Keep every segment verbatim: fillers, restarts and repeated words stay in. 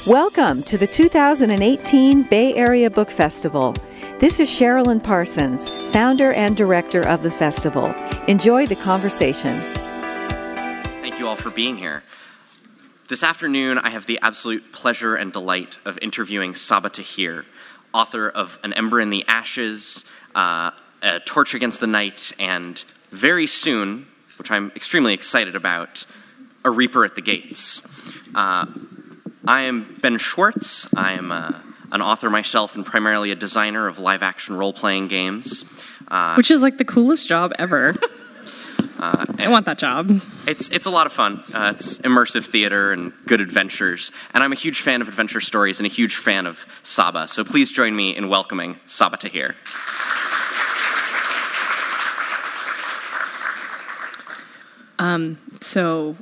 Welcome to the two thousand eighteen Bay Area Book Festival. This is Sherilyn Parsons, founder and director of the festival. Enjoy the conversation. Thank you all for being here. This afternoon, I have the absolute pleasure and delight of interviewing Sabaa Tahir, author of An Ember in the Ashes, uh, A Torch Against the Night, and very soon, which I'm extremely excited about, A Reaper at the Gates. Uh, I am Ben Schwartz. I am uh, an author myself and primarily a designer of live-action role-playing games. Uh, Which is like the coolest job ever. uh, I want that job. It's it's a lot of fun. Uh, it's immersive theater and good adventures. And I'm a huge fan of adventure stories and a huge fan of Sabaa. So please join me in welcoming Sabaa Tahir. Um, so...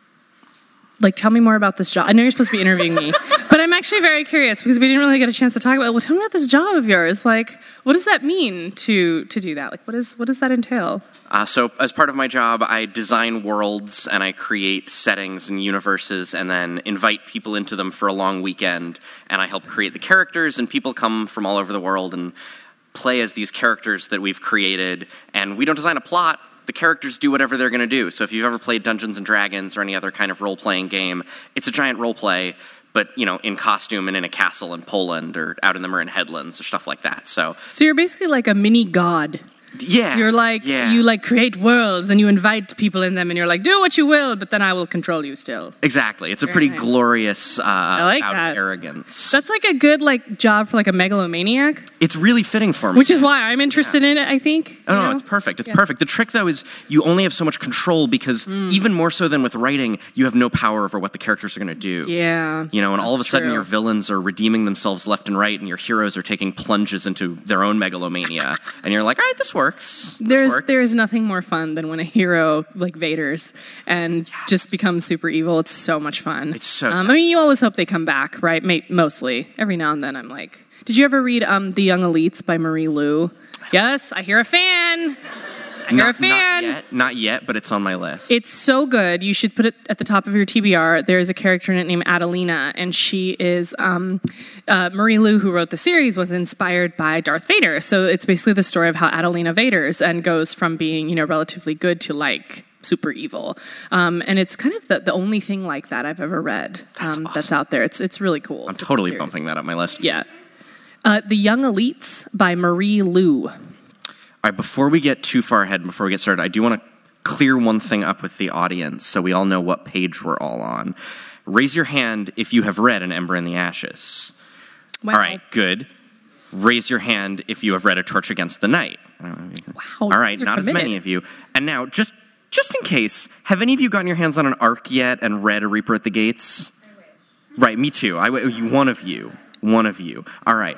Like, tell me more about this job. I know you're supposed to be interviewing me, but I'm actually very curious because we didn't really get a chance to talk about it. Well, tell me about this job of yours. Like, what does that mean to to do that? Like, what is what does that entail? Uh, so, as part of my job, I design worlds and I create settings and universes and then invite people into them for a long weekend. And I help create the characters, and people come from all over the world and play as these characters that we've created. And we don't design a plot. The characters do whatever they're going to do. So if you've ever played Dungeons and Dragons or any other kind of role-playing game, it's a giant role-play, but, you know, in costume and in a castle in Poland or out in the Marin Headlands or stuff like that. So, so you're basically like a mini god. Yeah. You're like, yeah. you like create worlds and you invite people in them and you're like, do what you will, but then I will control you still. Exactly. It's a Very pretty nice. glorious uh, I like out that. of arrogance. That's like a good like job for like a megalomaniac. It's really fitting for me. Which is why I'm interested yeah. in it, I think. Oh, no, know? it's perfect. It's yeah. perfect. The trick, though, is you only have so much control because mm. even more so than with writing, you have no power over what the characters are going to do. Yeah. You know, and all of a sudden true. your villains are redeeming themselves left and right and your heroes are taking plunges into their own megalomania. And you're like, all right, this works. This There's works. there is nothing more fun than when a hero like Vader's and yes. just becomes super evil. It's so much fun. It's so um, I mean, you always hope they come back, right? Mostly. Every now and then I'm like, did you ever read um, The Young Elites by Marie Lu? Yes, I hear a fan. I hear not, a fan. Not yet, not yet, but it's on my list. It's so good. You should put it at the top of your T B R. There's a character in it named Adelina, and she is, um, uh, Marie Lu, who wrote the series, was inspired by Darth Vader. So it's basically the story of how Adelina Vader's and goes from being, you know, relatively good to like super evil. Um, and it's kind of the, the only thing like that I've ever read that's, um, awesome. that's out there. It's it's really cool. I'm it's totally bumping that up my list. Yeah. Uh, The Young Elites by Marie Lu. All right, before we get too far ahead, before we get started, I do want to clear one thing up with the audience so we all know what page we're all on. Raise your hand if you have read An Ember in the Ashes. Wow. All right, good. Raise your hand if you have read A Torch Against the Night. Wow. All right, not committed. as many of you. And now, just just in case, have any of you gotten your hands on an ARC yet and read A Reaper at the Gates? I wish. Right, me too. I, one of you. One of you. All right.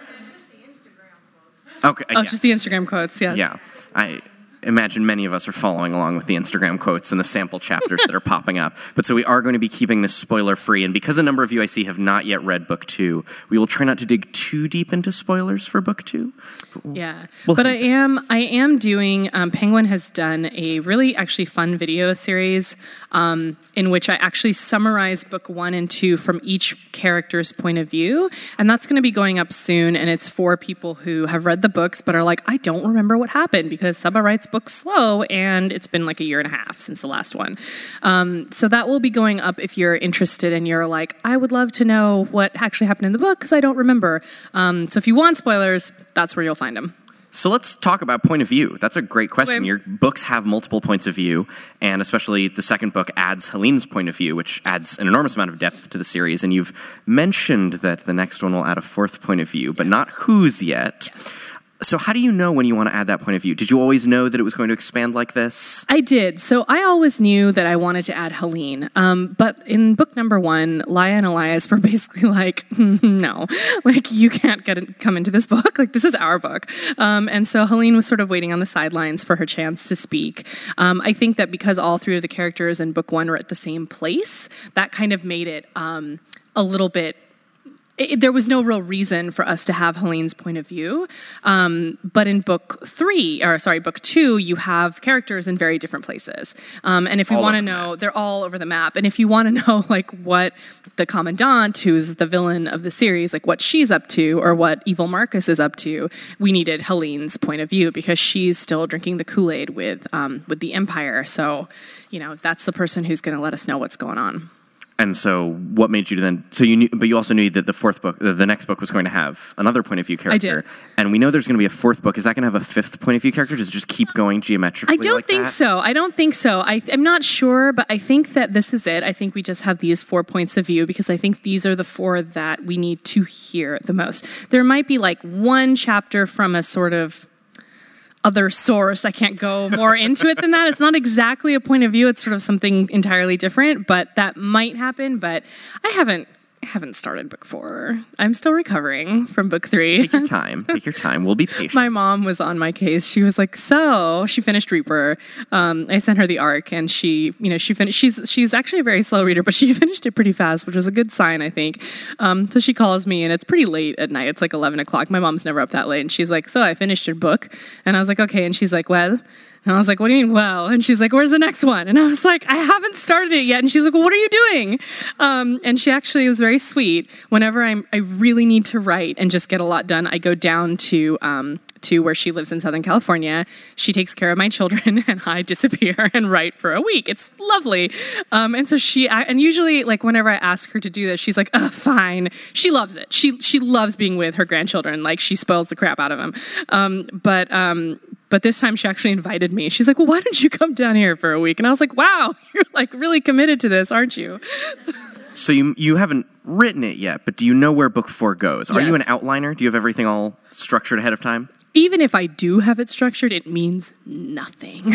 Okay. Oh, yeah. just the Instagram quotes, yes. Yeah. I imagine many of us are following along with the Instagram quotes and the sample chapters that are popping up. But so we are going to be keeping this spoiler-free. And because a number of you I see have not yet read book two, we will try not to dig too deep into spoilers for book two. But we'll, yeah. we'll but I am I am doing, um, Penguin has done a really actually fun video series um, in which I actually summarize book one and two from each character's point of view. And that's going to be going up soon. And it's for people who have read the books but are like, I don't remember what happened because Sabaa writes books slow and it's been like a year and a half since the last one. Um, so that will be going up if you're interested and you're like, I would love to know what actually happened in the book because I don't remember. Um, so if you want spoilers, that's where you'll find them. So let's talk about point of view. That's a great question. Okay. Your books have multiple points of view, and especially the second book adds Helene's point of view, which adds an enormous amount of depth to the series. And you've mentioned that the next one will add a fourth point of view, but not whose yet. Yes. So how do you know when you want to add that point of view? Did you always know that it was going to expand like this? I did. So I always knew that I wanted to add Helene. Um, but in book number one, Laia and Elias were basically like, no, like you can't get it, come into this book. Like this is our book. Um, and so Helene was sort of waiting on the sidelines for her chance to speak. Um, I think that because all three of the characters in book one were at the same place, that kind of made it um, a little bit it, there was no real reason for us to have Helene's point of view. Um, but in book three, or sorry, book two, you have characters in very different places. Um, and if you want to know, the they're all over the map. And if you want to know, like, what the Commandant, who's the villain of the series, like what she's up to, or what Evil Marcus is up to, we needed Helene's point of view because she's still drinking the Kool-Aid with um, with the Empire. So, you know, that's the person who's going to let us know what's going on. And so, what made you then? So you knew, but you also knew that the fourth book, the next book, was going to have another point of view character. I did. And we know there's going to be a fourth book. Is that going to have a fifth point of view character? Does it just keep going geometrically? I don't like think that? so. I don't think so. I, I'm not sure, but I think that this is it. I think we just have these four points of view because I think these are the four that we need to hear the most. There might be like one chapter from a sort of other source. I can't go more into it than that. It's not exactly a point of view. It's sort of something entirely different, but that might happen. But I haven't I haven't started book four. I'm still recovering from book three. Take your time. Take your time. We'll be patient. My mom was on my case. She was like, so she finished Reaper. Um, I sent her the arc and she, you know, she finished, she's, she's actually a very slow reader, but she finished it pretty fast, which was a good sign, I think. Um, so she calls me and it's pretty late at night. It's like eleven o'clock. My mom's never up that late. And she's like, so I finished your book. And I was like, okay. And she's like, well, and I was like, what do you mean, well? And she's like, where's the next one? And I was like, I haven't started it yet. And she's like, well, what are you doing? Um, and she actually was very sweet. Whenever I'm, I really need to write and just get a lot done, I go down to um, to where she lives in Southern California. She takes care of my children and I disappear and write for a week. It's lovely. Um, and so she, I, and usually like whenever I ask her to do this, she's like, oh, fine. She loves it. She, she loves being with her grandchildren. Like she spoils the crap out of them. Um, but, um, But this time she actually invited me. She's like, well, why don't you come down here for a week? And I was like, wow, you're like really committed to this, aren't you? So, so you you haven't written it yet, but do you know where book four goes? Are Yes. you an outliner? Do you have everything all structured ahead of time? even if I do have it structured, it means nothing.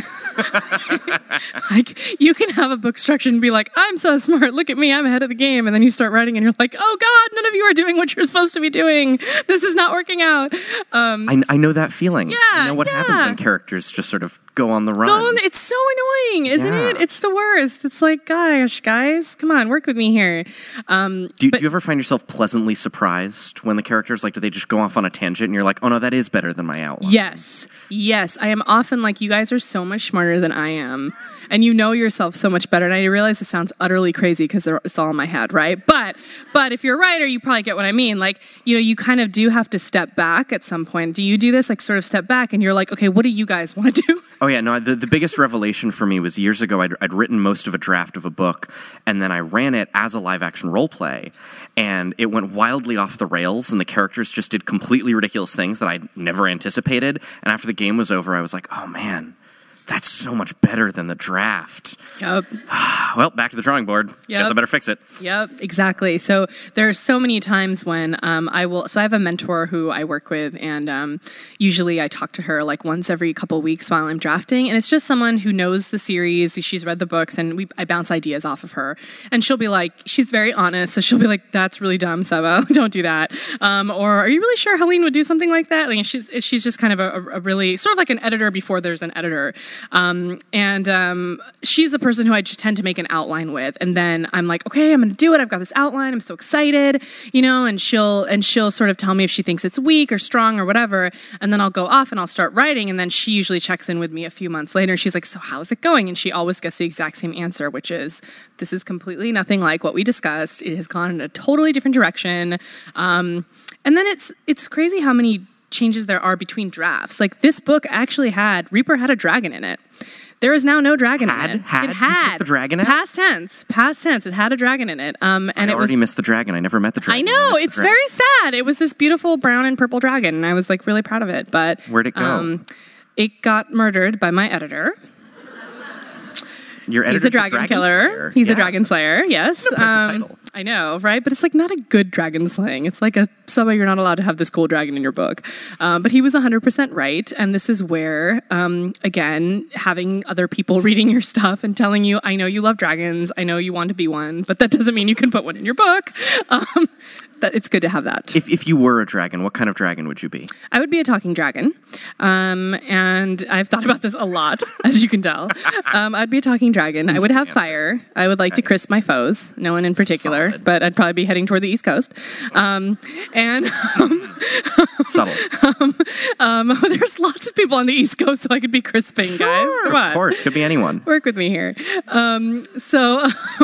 Like, you can have a book structured and be like, I'm so smart, look at me, I'm ahead of the game. And then you start writing and you're like, oh God, none of you are doing what you're supposed to be doing. This is not working out. Um, I, I know that feeling. Yeah, I know what yeah. happens when characters just sort of go on the run. No, it's so annoying, isn't Yeah. it? It's the worst. It's like, gosh, guys, come on, work with me here. Um, Do, but- do you ever find yourself pleasantly surprised when the characters, like, do they just go off on a tangent and you're like, oh no, that is better than my outline? Yes, yes. I am often like, you guys are so much smarter than I am. And you know yourself so much better. And I realize it sounds utterly crazy because it's all in my head, right? But but if you're a writer, you probably get what I mean. Like, you know, you kind of do have to step back at some point. Do you do this? Like, sort of step back and you're like, okay, what do you guys want to do? Oh yeah, no, the, the biggest revelation for me was years ago. I'd, I'd written most of a draft of a book, and then I ran it as a live-action role play, and it went wildly off the rails, and the characters just did completely ridiculous things that I'd never anticipated, and after the game was over, I was like, oh man, that's so much better than the draft. Yep. Well, back to the drawing board. Yep. Guess I better fix it. Yep, exactly. So there are so many times when um, I will, so I have a mentor who I work with, and um, usually I talk to her like once every couple of weeks while I'm drafting, and it's just someone who knows the series, she's read the books, and we, I bounce ideas off of her, and she'll be like, she's very honest, so she'll be like, that's really dumb, Seba, don't do that. Um, or, are you really sure Helene would do something like that? Like, she's, she's just kind of a, a really, sort of like an editor before there's an editor. Um, and um, she's the person who I just tend to make an outline with, and then I'm like, okay, I'm going to do it. I've got this outline. I'm so excited, you know. And she'll and she'll sort of tell me if she thinks it's weak or strong or whatever, and then I'll go off and I'll start writing, and then she usually checks in with me a few months later. And she's like, so how's it going? And she always gets the exact same answer, which is, this is completely nothing like what we discussed. It has gone in a totally different direction. Um, and then it's it's crazy how many changes there are between drafts. Like, this book actually had, Reaper had a dragon in it. There is now no dragon Had? in it. Had? It You had. took the dragon out? Past tense. Past tense. It had a dragon in it. Um, and I it was. already missed the dragon. I never met the I dragon. know. missed the It's dragon. very sad. It was this beautiful brown and purple dragon, and I was like really proud of it. But Where'd it go? Um, it got murdered by my editor. Your He's editor's a dragon, killer. slayer. He's Yeah. a dragon slayer. Yes. Impressive Um, title. I know, right? But it's like not a good dragon slaying. It's like a Seba, you're not allowed to have this cool dragon in your book. Um, but he was one hundred percent right. And this is where, um, again, having other people reading your stuff and telling you, I know you love dragons. I know you want to be one, but that doesn't mean you can put one in your book. Um, that it's good to have that. If if you were a dragon, what kind of dragon would you be? I would be a talking dragon, um, and I've thought about this a lot, as you can tell. Um, I'd be a talking dragon. I would have fire. I would like to crisp my foes. No one in particular, Solid. but I'd probably be heading toward the East Coast. Um, and um, Subtle. um, um, there's lots of people on the East Coast, so I could be crisping, Sure, guys. Come on, of course, could be anyone. work with me here. Um, so,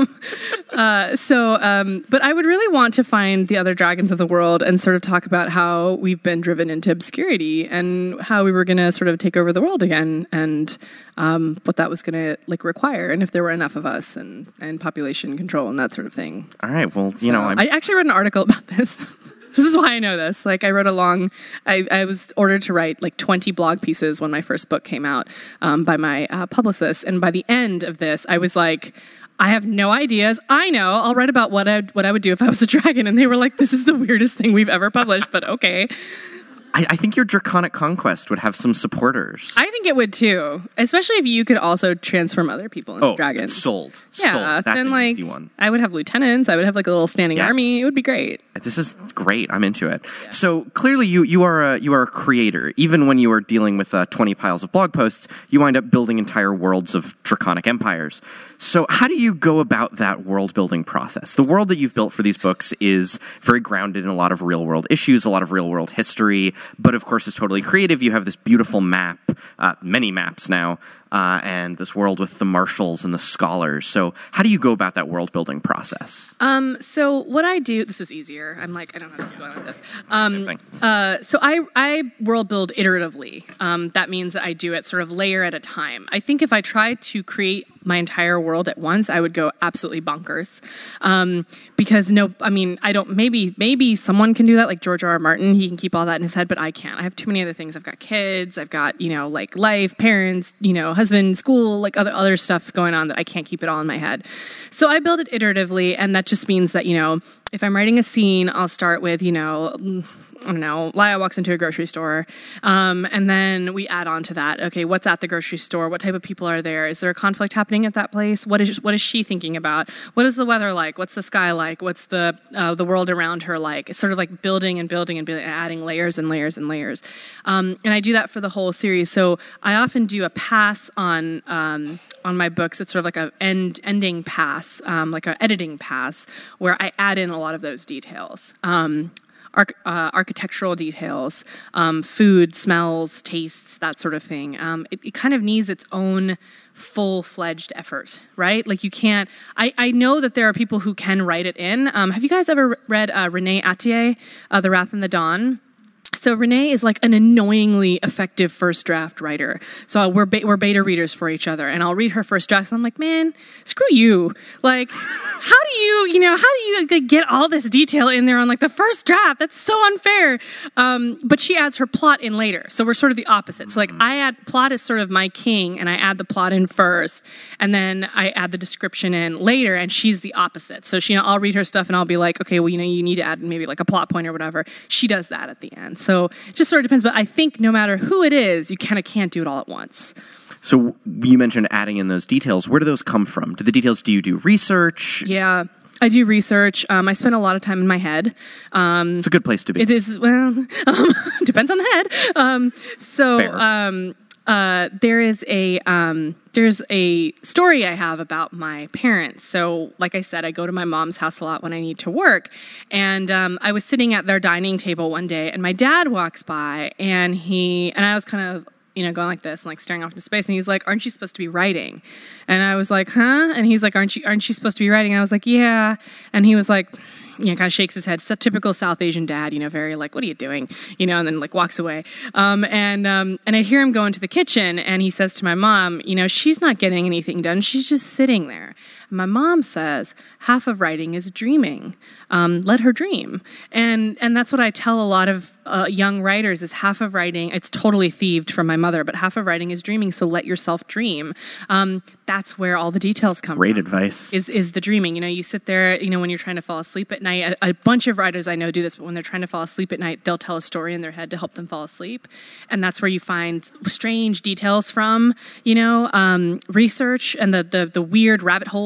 uh, so, um, but I would really want to find the other dragons of the world and sort of talk about how we've been driven into obscurity and how we were going to sort of take over the world again, and um, what that was going to like require, and if there were enough of us, and and population control and that sort of thing. All right. Well, you So, know, I'm, I actually read an article about this. This is why I know this. Like, I wrote a long, I, I was ordered to write like twenty blog pieces when my first book came out um, by my uh, publicist. And by the end of this, I was like, I have no ideas. I know. I'll write about what I what I would do if I was a dragon. And they were like, this is the weirdest thing we've ever published, but okay. I, I think your Draconic Conquest would have some supporters. I think it would too, especially if you could also transform other people into oh, dragons. sold. Yeah, sold. That's then an like easy one. I would have lieutenants. I would have like a little standing Yes. army. It would be great. This is great. I'm into it. Yeah. So clearly, you you are a, you are a creator. Even when you are dealing with uh, twenty piles of blog posts, you wind up building entire worlds of draconic empires. So how do you go about that world building process? The world that you've built for these books is very grounded in a lot of real world issues, a lot of real world history, but of course it's totally creative. You have this beautiful map, uh, many maps now, uh, and this world with the marshals and the scholars. So how do you go about that world building process? Um, so what I do, this is easier. I'm like, I don't know how to keep going like this. Um, Same thing. Uh, so I, I world build iteratively. Um, that means that I do it sort of layer at a time. I think if I tried to create my entire world at once, I would go absolutely bonkers. Um, because no, I mean, I don't, maybe, maybe someone can do that, like George R. R. Martin, he can keep all that in his head, but I can't. I have too many other things. I've got kids, I've got, you know, like life, parents, you know, husband, school, like other, other stuff going on that I can't keep it all in my head. So I build it iteratively, and that just means that, you know, if I'm writing a scene, I'll start with, you know, I don't know, Laya walks into a grocery store, um, and then we add on to that. Okay, what's at the grocery store? What type of people are there? Is there a conflict happening at that place? What is what is she thinking about? What is the weather like? What's the sky like? What's the uh, the world around her like? It's sort of like building and building and building, and adding layers and layers and layers. Um, and I do that for the whole series. So I often do a pass on um, on my books. It's sort of like a end ending pass, um, like an editing pass, where I add in a lot of those details. Um, Arch- uh, architectural details, um, food, smells, tastes, that sort of thing. Um, it, it kind of needs its own full-fledged effort, right? Like you can't, I, I know that there are people who can write it in. Um, have you guys ever read uh, Renee Attier, uh, The Wrath and the Dawn? So Renee is like an annoyingly effective first draft writer. So we're be- we're beta readers for each other, and I'll read her first draft, and I'm like, man, screw you. Like, how do you, you know, how do you like, get all this detail in there on like the first draft? That's so unfair. Um, but she adds her plot in later, so we're sort of the opposite. So like, I add plot is sort of my king, and I add the plot in first, and then I add the description in later, and she's the opposite. So she, you know, I'll read her stuff, and I'll be like, okay, well, you know, you need to add maybe like a plot point or whatever. She does that at the end. So it just sort of depends. But I think no matter who it is, you kind of can't do it all at once. So you mentioned adding in those details. Where do those come from? Do the details, do you do research? Yeah, I do research. Um, I spend a lot of time in my head. Um, it's a good place to be. It is, well, um, depends on the head. Um, so Fair. um, uh, there is a... Um, There's a story I have about my parents. So, like I said, I go to my mom's house a lot when I need to work. And um, I was sitting at their dining table one day, and my dad walks by, and he and I was kind of, you know, going like this and like staring off into space. And he's like, "Aren't you supposed to be writing?" And I was like, "Huh?" And he's like, "Aren't you aren't you supposed to be writing?" And I was like, "Yeah." And he was like, you know, kind of shakes his head. It's a typical South Asian dad, you know, very like, what are you doing? You know, and then like walks away. Um, and um, and I hear him go into the kitchen, and he says to my mom, you know, she's not getting anything done. She's just sitting there. And my mom says, half of writing is dreaming. Um, let her dream. And and that's what I tell a lot of uh, young writers is half of writing, it's totally thieved from my mother, but half of writing is dreaming, so let yourself dream. Um, that's where all the details come Great from. Great advice. Is, is the dreaming. You know, you sit there, you know, when you're trying to fall asleep at night, a, a bunch of writers I know do this, but when they're trying to fall asleep at night, they'll tell a story in their head to help them fall asleep. And that's where you find strange details from, you know, um, research and the, the, the weird rabbit holes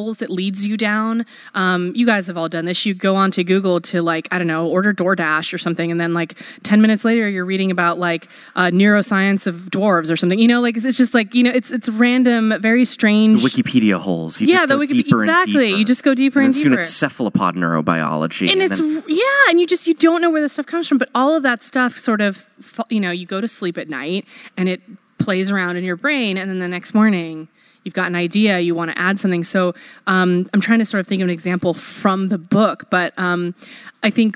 rabbit it leads you down. Um, you guys have all done this. You go onto Google to like, I don't know, order DoorDash or something. And then like ten minutes later, you're reading about like uh, neuroscience of dwarves or something, you know, like it's just like, you know, it's, it's random, very strange. The Wikipedia holes. You yeah, just the go Wikipedia, deeper exactly. and deeper. You just go deeper and, and, and deeper. soon it's cephalopod neurobiology. And, and it's, then, yeah, and you just, you don't know where this stuff comes from, but all of that stuff sort of, you know, you go to sleep at night and it plays around in your brain, and then the next morning you've got an idea, you want to add something. So um, I'm trying to sort of think of an example from the book, but um, I think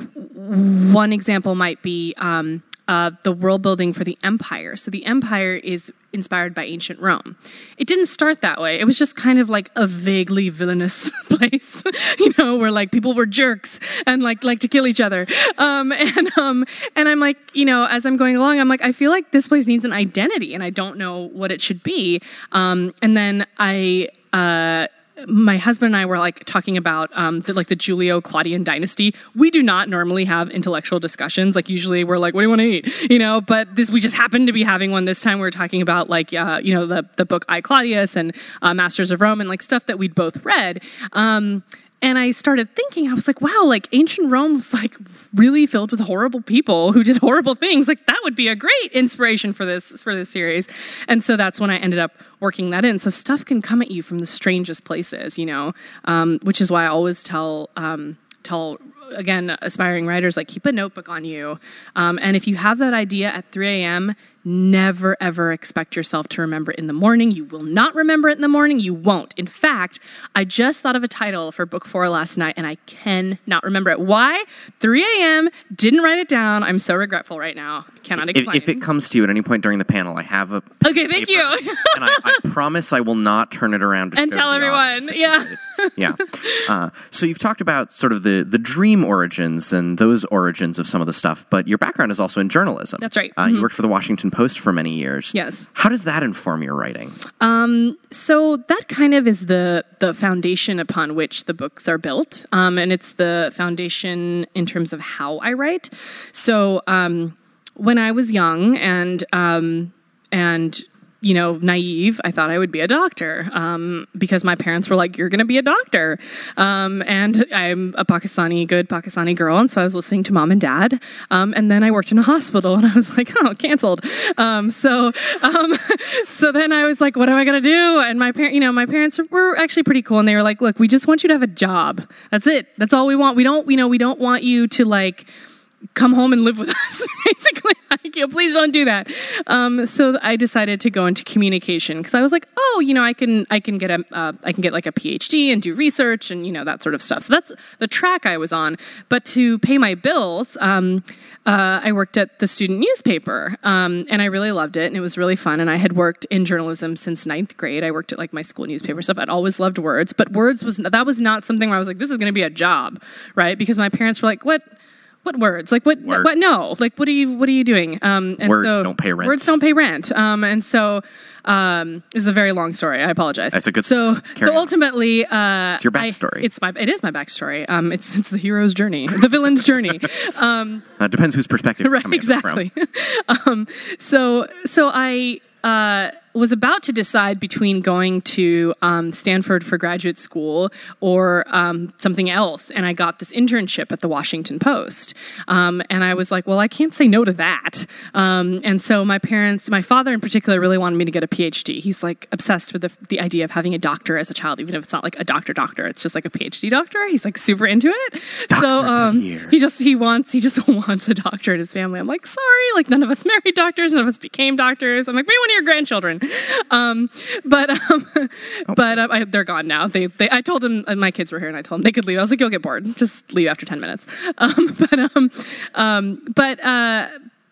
one example might be um, uh, the world building for the Empire. So the Empire is inspired by ancient Rome. It didn't start that way. It was just kind of like a vaguely villainous place, you know, where like people were jerks and like like to kill each other. Um, and um, and I'm like, you know, as I'm going along, I'm like, I feel like this place needs an identity, and I don't know what it should be. Um, and then I. Uh, my husband and I were like talking about um, the, like the Julio-Claudian dynasty. We do not normally have intellectual discussions. Like usually we're like, what do you want to eat? You know, but this, we just happened to be having one this time. We were talking about like, uh, you know, the, the book I, Claudius and uh, Masters of Rome and like stuff that we'd both read. Um, And I started thinking, I was like, wow, like ancient Rome was like really filled with horrible people who did horrible things. Like that would be a great inspiration for this, for this series. And so that's when I ended up working that in. So stuff can come at you from the strangest places, you know, um, which is why I always tell, um, tell again, aspiring writers, like keep a notebook on you. Um, and if you have that idea at three a.m., never, ever expect yourself to remember it in the morning. You will not remember it in the morning. You won't. In fact, I just thought of a title for book four last night, and I cannot remember it. Why? three a.m., didn't write it down. I'm so regretful right now. Cannot explain. If, if it comes to you at any point during the panel, I have a Okay, thank paper, you. and I, I promise I will not turn it around to and show tell the everyone. audience. Yeah. Yeah. Uh, so you've talked about sort of the, the dream origins and those origins of some of the stuff, but your background is also in journalism. That's right. Uh, Mm-hmm. You worked for the Washington Post for many years. Yes. How does that inform your writing? Um, so that kind of is the the foundation upon which the books are built, um, and it's the foundation in terms of how I write. So um, when I was young and um, and you know, naive, I thought I would be a doctor um, because my parents were like, you're going to be a doctor. Um, and I'm a Pakistani, good Pakistani girl. And so I was listening to mom and dad. Um, and then I worked in a hospital and I was like, oh, canceled. Um, so, um, so then I was like, what am I going to do? And my parents, you know, my parents were actually pretty cool. And they were like, look, we just want you to have a job. That's it. That's all we want. We don't, you know, we don't want you to like, come home and live with us, basically. Like, you know, please don't do that. Um, so I decided to go into communication because I was like, oh, you know, I can, I can get a, uh, I can get like a P H D and do research and you know that sort of stuff. So that's the track I was on. But to pay my bills, um, uh, I worked at the student newspaper, um, and I really loved it, and it was really fun. And I had worked in journalism since ninth grade. I worked at like my school newspaper stuff. I'd always loved words, but words was that was not something where I was like, this is going to be a job, right? Because my parents were like, what? What words? Like what? Words. What? No. Like what are you? What are you doing? Um, and words so, don't pay rent. Words don't pay rent. Um, and so um, this is a very long story. I apologize. That's a good. So so ultimately, uh, it's your backstory. I, it's my. It is my backstory. Um, it's it's the hero's journey, the villain's journey. Um, uh, depends whose perspective. right. You're coming Exactly. From. um, so so I. Uh, was about to decide between going to um, Stanford for graduate school or um, something else, and I got this internship at the Washington Post. Um, and I was like, well, I can't say no to that. Um, and so my parents, my father in particular, really wanted me to get a P H D. He's like obsessed with the, the idea of having a doctor as a child, even if it's not like a doctor doctor. It's just like a P H D doctor. He's like super into it. Doctor so um, here. he just he wants he just wants a doctor in his family. I'm like, sorry, like none of us married doctors, none of us became doctors. I'm like, maybe one of your grandchildren. Um, but, um, oh. but, um, I, they're gone now. They, they, I told them, uh, my kids were here and I told them they could leave. I was like, you'll get bored. Just leave after ten minutes. Um, but, um, um, but, uh,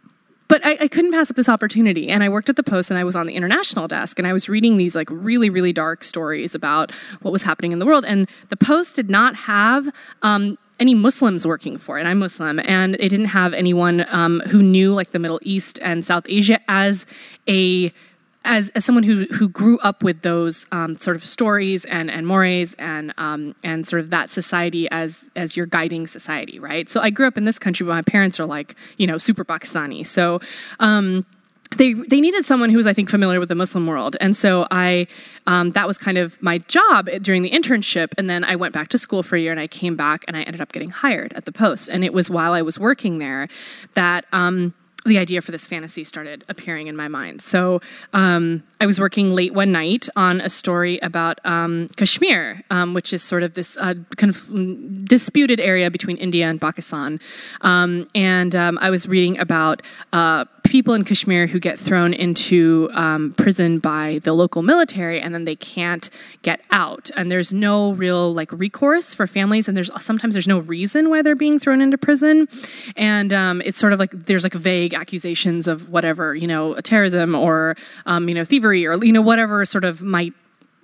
But I, I couldn't pass up this opportunity. And I worked at the Post and I was on the international desk and I was reading these like really, really dark stories about what was happening in the world. And the Post did not have, um, any Muslims working for it. I'm Muslim, and it didn't have anyone, um, who knew like the Middle East and South Asia as a, As, as someone who, who grew up with those um, sort of stories and, and mores and um, and sort of that society as as your guiding society, right? So I grew up in this country, but my parents are like, you know, super Pakistani. So um, they they needed someone who was, I think, familiar with the Muslim world. And so I um, that was kind of my job during the internship. And then I went back to school for a year, and I came back, and I ended up getting hired at the Post. And it was while I was working there that um, the idea for this fantasy started appearing in my mind. So um, I was working late one night on a story about um, Kashmir, um, which is sort of this uh, conf- disputed area between India and Pakistan. Um, and um, I was reading about uh, people in Kashmir who get thrown into um, prison by the local military, and then they can't get out. And there's no real like recourse for families, and there's sometimes there's no reason why they're being thrown into prison. And um, it's sort of like there's like vague accusations of whatever, you know, terrorism or um, you know, thievery or you know, whatever sort of might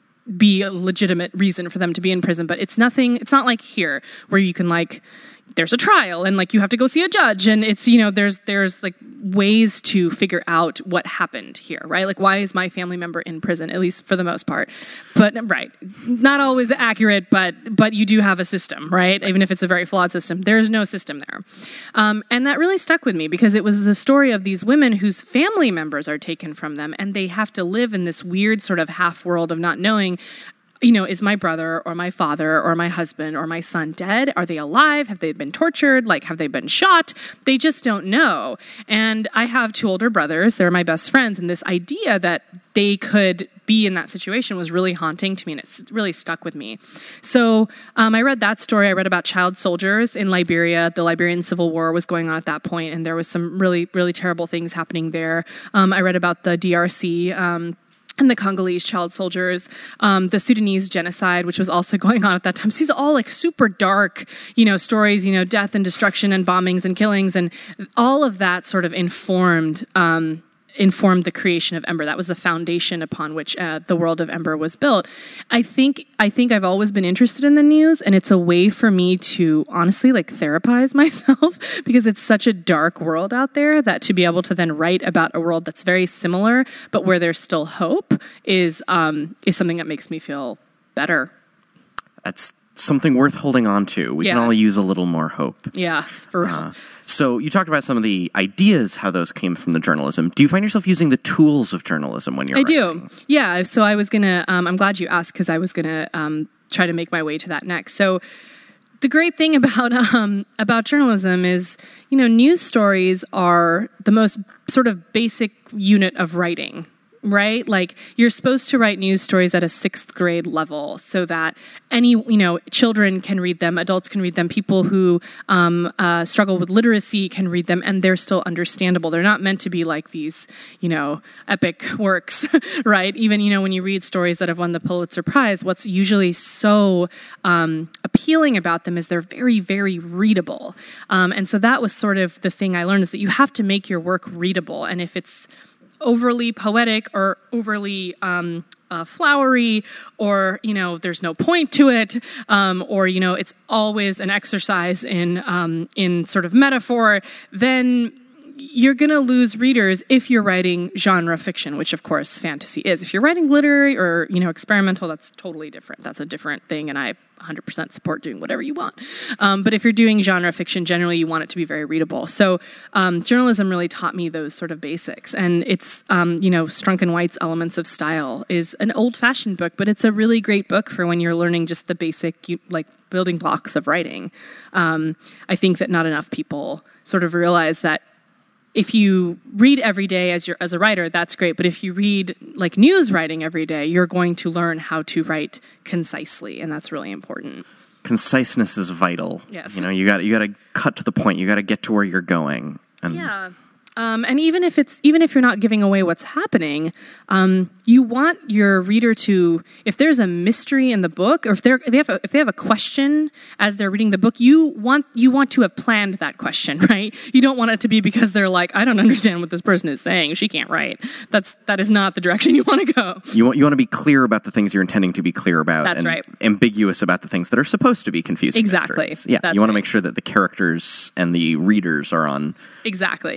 be a legitimate reason for them to be in prison. But it's nothing. It's not like here where you can like. There's a trial and like you have to go see a judge, and it's, you know, there's there's like ways to figure out what happened here, right? Like, why is my family member in prison, at least for the most part? But right, not always accurate, but but you do have a system, right? Even if it's a very flawed system, there's no system there. Um, and that really stuck with me because it was the story of these women whose family members are taken from them, and they have to live in this weird sort of half world of not knowing, you know, is my brother or my father or my husband or my son dead? Are they alive? Have they been tortured? Like, have they been shot? They just don't know. And I have two older brothers. They're my best friends. And this idea that they could be in that situation was really haunting to me, and it's really stuck with me. So um, I read that story. I read about child soldiers in Liberia. The Liberian Civil War was going on at that point, and there was some really, really terrible things happening there. Um, I read about the D R C, um, and the Congolese child soldiers, um, the Sudanese genocide, which was also going on at that time. So these are all like super dark, you know, stories, you know, death and destruction and bombings and killings, and all of that sort of informed um, informed the creation of Ember. That was the foundation upon which uh, the world of Ember was built. I think I think I've always been interested in the news, and it's a way for me to honestly like therapize myself because it's such a dark world out there that to be able to then write about a world that's very similar but where there's still hope is um, is something that makes me feel better. That's something worth holding on to. We yeah. can all use a little more hope. Yeah, for real. Uh, so you talked about some of the ideas, how those came from the journalism. Do you find yourself using the tools of journalism when you're I writing? do. Yeah, so I was going to, um, I'm glad you asked because I was going to um, try to make my way to that next. So the great thing about um, about journalism is, you know, news stories are the most sort of basic unit of writing, right? Like, you're supposed to write news stories at a sixth grade level so that any, you know, children can read them, adults can read them, people who um, uh, struggle with literacy can read them, and they're still understandable. They're not meant to be like these, you know, epic works, right? Even, you know, when you read stories that have won the Pulitzer Prize, what's usually so um, appealing about them is they're very, very readable. Um, and so that was sort of the thing I learned, is that you have to make your work readable. And if it's overly poetic or overly um, uh, flowery, or, you know, there's no point to it, um, or, you know, it's always an exercise in um, in sort of metaphor, then you're going to lose readers if you're writing genre fiction, which of course fantasy is. If you're writing literary or, you know, experimental, that's totally different. That's a different thing, and I one hundred percent support doing whatever you want. Um, but if you're doing genre fiction, generally you want it to be very readable. So um, journalism really taught me those sort of basics. And it's, um, you know, Strunk White's Elements of Style is an old-fashioned book, but it's a really great book for when you're learning just the basic, like, building blocks of writing. Um, I think that not enough people sort of realize that if you read every day as you're, as a writer, that's great. But if you read like news writing every day, you're going to learn how to write concisely, and that's really important. Conciseness is vital. Yes. You know, you got you got to cut to the point. You got to get to where you're going. And yeah. Um, and even if it's even if you're not giving away what's happening, um, you want your reader to, if there's a mystery in the book, or if they they have a, if they have a question as they're reading the book, you want you want to have planned that question, right? You don't want it to be because they're like, I don't understand what this person is saying. She can't write. That's that is not the direction you want to go. You want you want to be clear about the things you're intending to be clear about. That's and right. Ambiguous about the things that are supposed to be confusing. Exactly. Mysteries. Yeah. That's you want to right. make sure that the characters and the readers are on exactly appropriate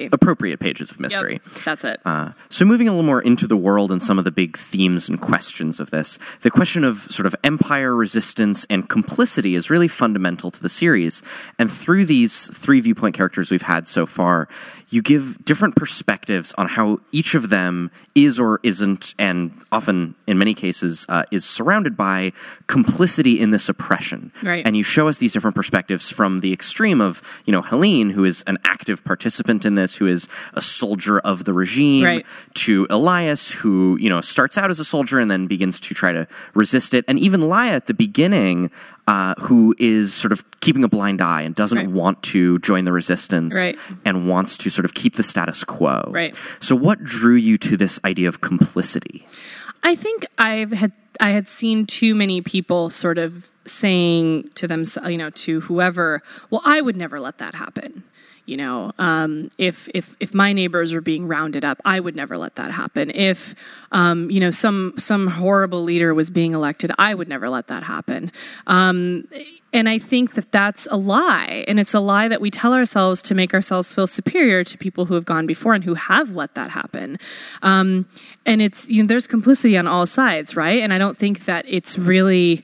appropriate pages of mystery. Yep, that's it. Uh, so moving a little more into the world and some of the big themes and questions of this, the question of sort of empire, resistance, and complicity is really fundamental to the series. And through these three viewpoint characters we've had so far, you give different perspectives on how each of them is or isn't, and often, in many cases, uh, is surrounded by complicity in this oppression. Right. And you show us these different perspectives from the extreme of, you know, Helene, who is an active participant in this, who is a soldier of the regime, right. to Elias, who, you know, starts out as a soldier and then begins to try to resist it, and even Laia at the beginning, uh, who is sort of keeping a blind eye and doesn't right. want to join the resistance right. and wants to sort of keep the status quo. Right. So what drew you to this idea of complicity? I think I've had I had seen too many people sort of saying to themselves, you know, to whoever, well, I would never let that happen. You know, um, if if if my neighbors were being rounded up, I would never let that happen. If um, you know some some horrible leader was being elected, I would never let that happen. Um, and I think that that's a lie, and it's a lie that we tell ourselves to make ourselves feel superior to people who have gone before and who have let that happen. Um, and it's you know, there's complicity on all sides, right? And I don't think that it's really.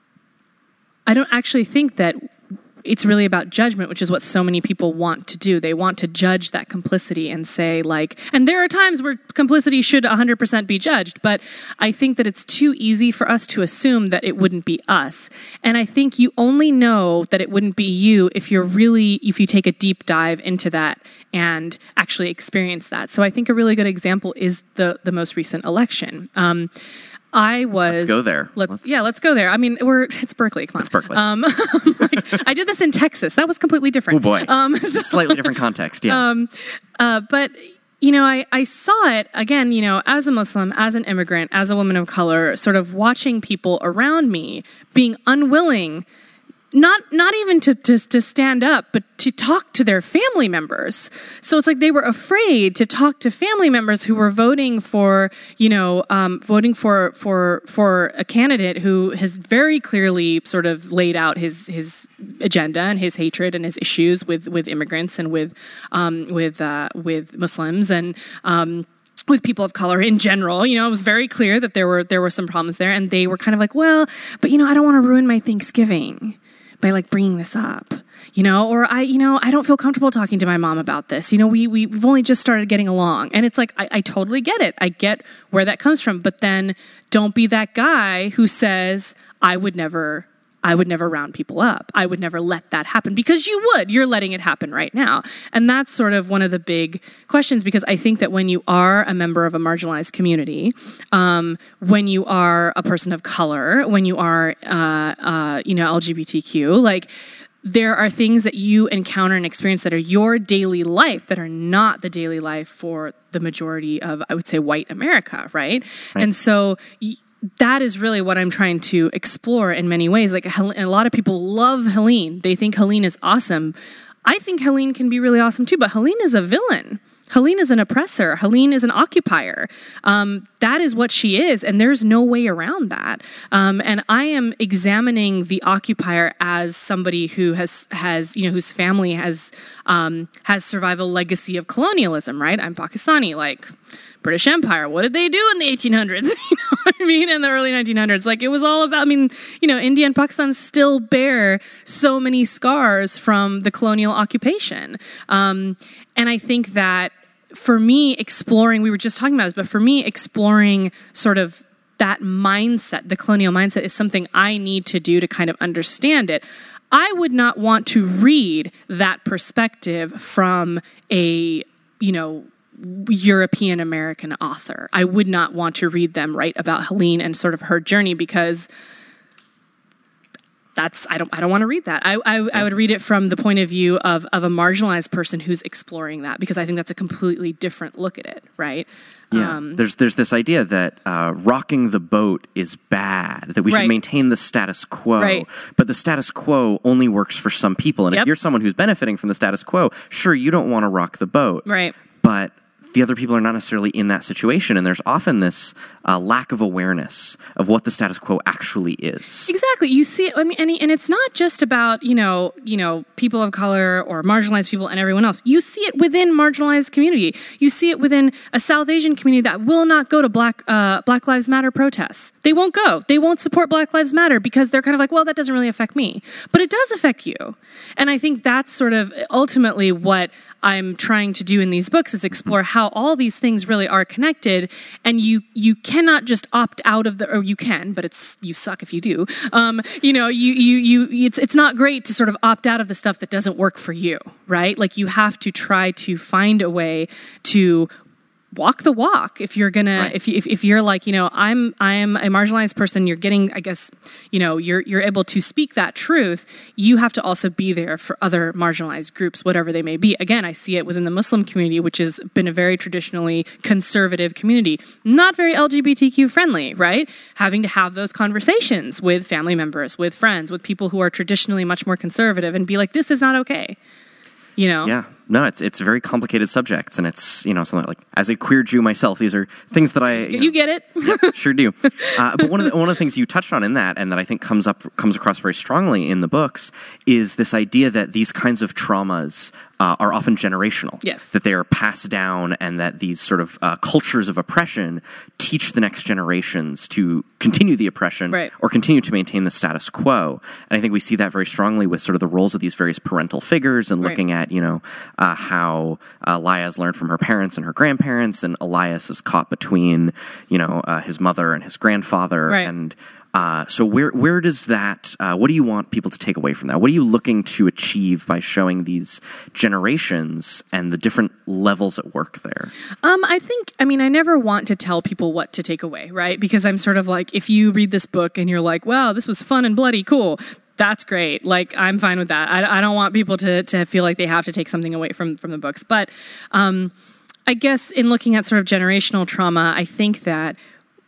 I don't actually think that. It's really about judgment, which is what so many people want to do. They want to judge that complicity and say, like, and there are times where complicity should one hundred percent be judged, but I think that it's too easy for us to assume that it wouldn't be us. And I think you only know that it wouldn't be you if you're really, if you take a deep dive into that and actually experience that. So I think a really good example is the, the most recent election. Um, I was. Let's go there. Let's, let's yeah, let's go there. I mean, we're it's Berkeley. Come on, it's Berkeley. Um, like, I did this in Texas. That was completely different. Oh boy, um, so, slightly different context. Yeah. Um, uh, but you know, I I saw it again. You know, as a Muslim, as an immigrant, as a woman of color, sort of watching people around me being unwilling. Not not even to, to to stand up, but to talk to their family members. So it's like they were afraid to talk to family members who were voting for, you know, um, voting for for for a candidate who has very clearly sort of laid out his his agenda and his hatred and his issues with with immigrants and with um, with uh, with Muslims and. Um, with people of color in general, you know, it was very clear that there were there were some problems there, and they were kind of like, well, but you know, I don't want to ruin my Thanksgiving by like bringing this up, you know, or I, you know, I don't feel comfortable talking to my mom about this. You know, we, we we've only just started getting along, and it's like, I, I totally get it. I get where that comes from, but then don't be that guy who says, I would never, I would never round people up. I would never let that happen, because you would. You're letting it happen right now. And that's sort of one of the big questions, because I think that when you are a member of a marginalized community, um, when you are a person of color, when you are, uh, uh, you know, L G B T Q, like, there are things that you encounter and experience that are your daily life that are not the daily life for the majority of, I would say, white America, right? right. And so... Y- That is really what I'm trying to explore in many ways. Like, a lot of people love Helene. They think Helene is awesome. I think Helene can be really awesome too, but Helene is a villain. Helene is an oppressor. Helene is an occupier. Um, that is what she is, and there's no way around that. Um, and I am examining the occupier as somebody who has, has you know, whose family has um, has survived a legacy of colonialism. Right? I'm Pakistani, like. British Empire. What did they do in the eighteen hundreds? You know what I mean? In the early nineteen hundreds. Like, it was all about, I mean, you know, India and Pakistan still bear so many scars from the colonial occupation. Um, and I think that for me, exploring, we were just talking about this, but for me, exploring sort of that mindset, the colonial mindset, is something I need to do to kind of understand it. I would not want to read that perspective from a, you know, European American author. I would not want to read them write about Helene and sort of her journey, because that's I don't I don't want to read that. I I, I would read it from the point of view of of a marginalized person who's exploring that, because I think that's a completely different look at it, right? Yeah. Um, there's there's this idea that uh, rocking the boat is bad, that we should right. maintain the status quo, right. but the status quo only works for some people. And yep. if you're someone who's benefiting from the status quo, sure, you don't want to rock the boat, right? But the other people are not necessarily in that situation, and there's often this uh, lack of awareness of what the status quo actually is. Exactly. You see, I mean, and, and it's not just about, you know, you know, people of color or marginalized people and everyone else. You see it within marginalized community. You see it within a South Asian community that will not go to Black uh, Black Lives Matter protests. They won't go. They won't support Black Lives Matter because they're kind of like, well, that doesn't really affect me. But it does affect you. And I think that's sort of ultimately what I'm trying to do in these books is explore how all these things really are connected, and you you cannot just opt out of the, or you can, but it's you suck if you do. Um, you know, you you you it's it's not great to sort of opt out of the stuff that doesn't work for you, right? Like you have to try to find a way to walk the walk if you're gonna right. if you, if if you're like, you know, I'm I'm a marginalized person, you're getting, I guess, you know, you're you're able to speak that truth, you have to also be there for other marginalized groups, whatever they may be. Again, I see it within the Muslim community, which has been a very traditionally conservative community, not very L G B T Q friendly, right? Having to have those conversations with family members, with friends, with people who are traditionally much more conservative and be like, this is not okay. You know? Yeah. No, it's it's a very complicated subject, and it's, you know, something like, as a queer Jew myself, these are things that I... You, you know, get it? Yep, sure do. Uh, but one of the, one of the things you touched on in that, and that I think comes up comes across very strongly in the books, is this idea that these kinds of traumas uh, are often generational. Yes. That they are passed down, and that these sort of uh, cultures of oppression teach the next generations to continue the oppression right. or continue to maintain the status quo. And I think we see that very strongly with sort of the roles of these various parental figures and looking right. at, you know, uh, how uh, Liaz learned from her parents and her grandparents, and Elias is caught between, you know, uh, his mother and his grandfather. Right. And uh, so where where does that, uh, what do you want people to take away from that? What are you looking to achieve by showing these generations and the different levels at work there? Um, I think, I mean, I never want to tell people what to take away, right? Because I'm sort of like, if you read this book and you're like, wow, this was fun and bloody, cool, that's great. Like, I'm fine with that. I, I don't want people to, to feel like they have to take something away from, from the books. But um, I guess in looking at sort of generational trauma, I think that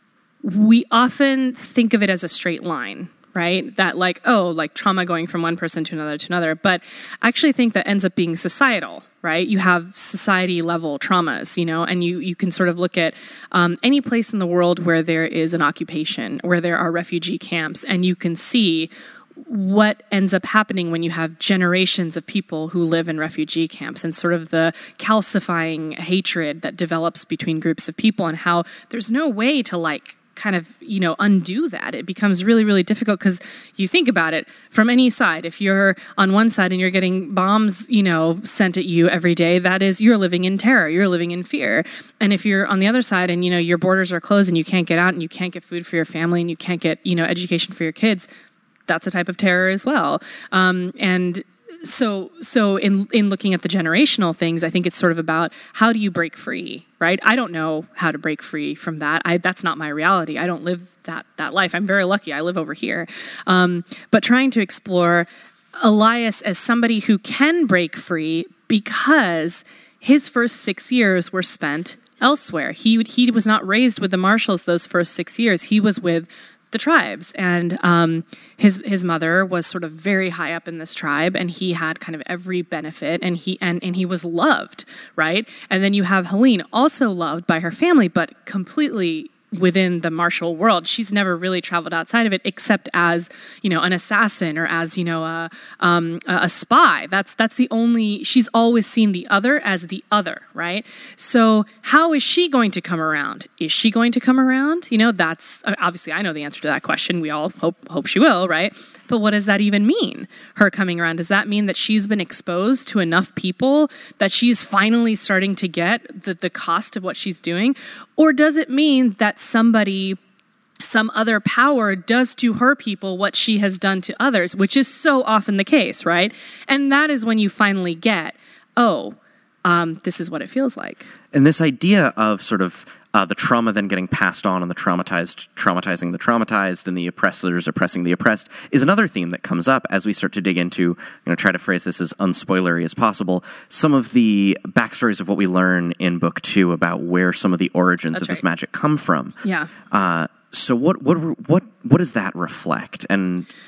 we often think of it as a straight line, right? That like, oh, like trauma going from one person to another to another. But I actually think that ends up being societal, right? You have society level traumas, you know, and you, you can sort of look at um, any place in the world where there is an occupation, where there are refugee camps, and you can see what ends up happening when you have generations of people who live in refugee camps, and sort of the calcifying hatred that develops between groups of people, and how there's no way to like kind of, you know, undo that. It becomes really, really difficult because you think about it from any side. If you're on one side and you're getting bombs, you know, sent at you every day, that is, you're living in terror, you're living in fear. And if you're on the other side and, you know, your borders are closed and you can't get out and you can't get food for your family and you can't get, you know, education for your kids, that's a type of terror as well. Um, and so so in in looking at the generational things, I think it's sort of about how do you break free, right? I don't know how to break free from that. I, that's not my reality. I don't live that that life. I'm very lucky. I live over here. Um, but trying to explore Elias as somebody who can break free because his first six years were spent elsewhere. He he was not raised with the Marshalls those first six years. He was with the tribes, and um, his his mother was sort of very high up in this tribe, and he had kind of every benefit, and he and, and he was loved, right? And then you have Helene, also loved by her family, but completely within the Marshall world. She's never really traveled outside of it, except as, you know, an assassin or as, you know, a um, a spy. That's that's the only. She's always seen the other as the other, right? So how is she going to come around? Is she going to come around? You know, that's obviously I know the answer to that question. We all hope hope she will, right? But what does that even mean? Her coming around, does that mean that she's been exposed to enough people that she's finally starting to get the, the cost of what she's doing? Or does it mean that somebody, some other power does to her people what she has done to others, which is so often the case, right? And that is when you finally get, oh, um, this is what it feels like. And this idea of sort of uh, the trauma then getting passed on, and the traumatized traumatizing the traumatized, and the oppressors oppressing the oppressed, is another theme that comes up as we start to dig into, you know, try to phrase this as unspoilery as possible, some of the backstories of what we learn in book two about where some of the origins That's of right. this magic come from. Yeah. Uh, so what what what what does that reflect? And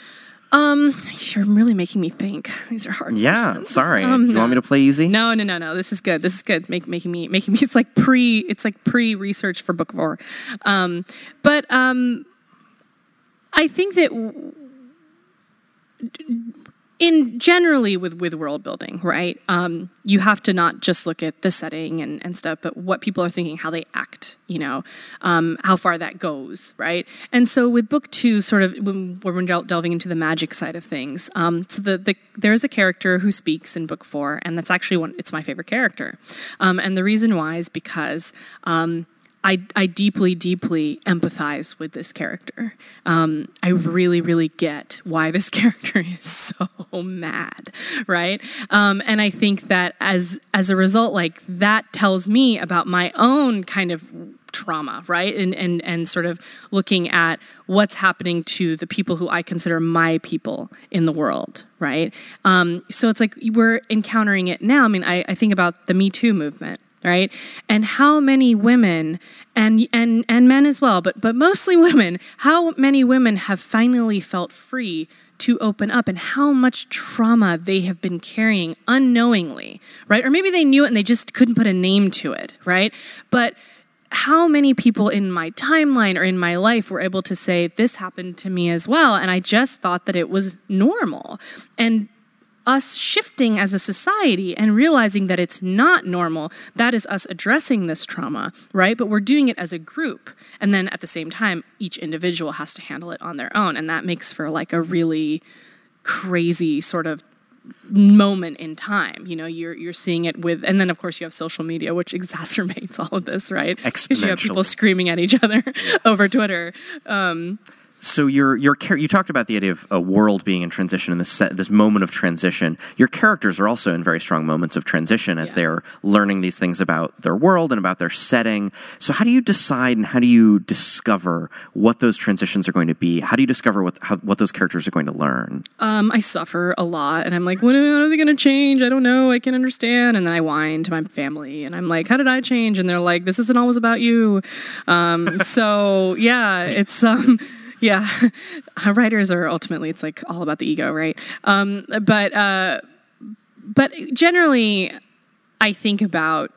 Um, you're really making me think. These are hard. Yeah, questions. sorry. Um, Do you no. want me to play easy? No, no, no, no. This is good. This is good. Make, making me, making me. It's like pre. It's like pre-research for book four. Um, but um, I think that. W- In generally with, with world building, right, um, you have to not just look at the setting and, and stuff, but what people are thinking, how they act, you know, um, how far that goes, right? And so with book two, sort of, when we're del- delving into the magic side of things, um, so the, the there's a character who speaks in book four, and that's actually one, it's my favorite character. Um, and the reason why is because... Um, I, I deeply, deeply empathize with this character. Um, I really, really get why this character is so mad, right? Um, and I think that as as a result, like that tells me about my own kind of trauma, right? And and and sort of looking at what's happening to the people who I consider my people in the world, right? Um, so it's like we're encountering it now. I mean, I, I think about the Me Too movement. Right, and how many women and and and men as well, but but mostly women. How many women have finally felt free to open up, and how much trauma they have been carrying unknowingly, right? Or maybe they knew it and they just couldn't put a name to it, right? But how many people in my timeline or in my life were able to say this happened to me as well, and I just thought that it was normal. And us shifting as a society and realizing that it's not normal, that is us addressing this trauma, right? But we're doing it as a group. And then at the same time, each individual has to handle it on their own. And that makes for like a really crazy sort of moment in time. You know, you're you're seeing it with, and then of course you have social media, which exacerbates all of this, right? Because you have people screaming at each other yes. over Twitter. Um, So your your you talked about the idea of a world being in transition and this set, this moment of transition. Your characters are also in very strong moments of transition as yeah. they're learning these things about their world and about their setting. So how do you decide and how do you discover what those transitions are going to be? How do you discover what how, what those characters are going to learn? Um, I suffer a lot, and I'm like, when are they going to change? I don't know. I can't understand. And then I whine to my family, and I'm like, how did I change? And they're like, this isn't always about you. Um, so yeah, it's. Um, Yeah, writers are ultimately, it's like all about the ego, right? Um, but uh, but generally, I think about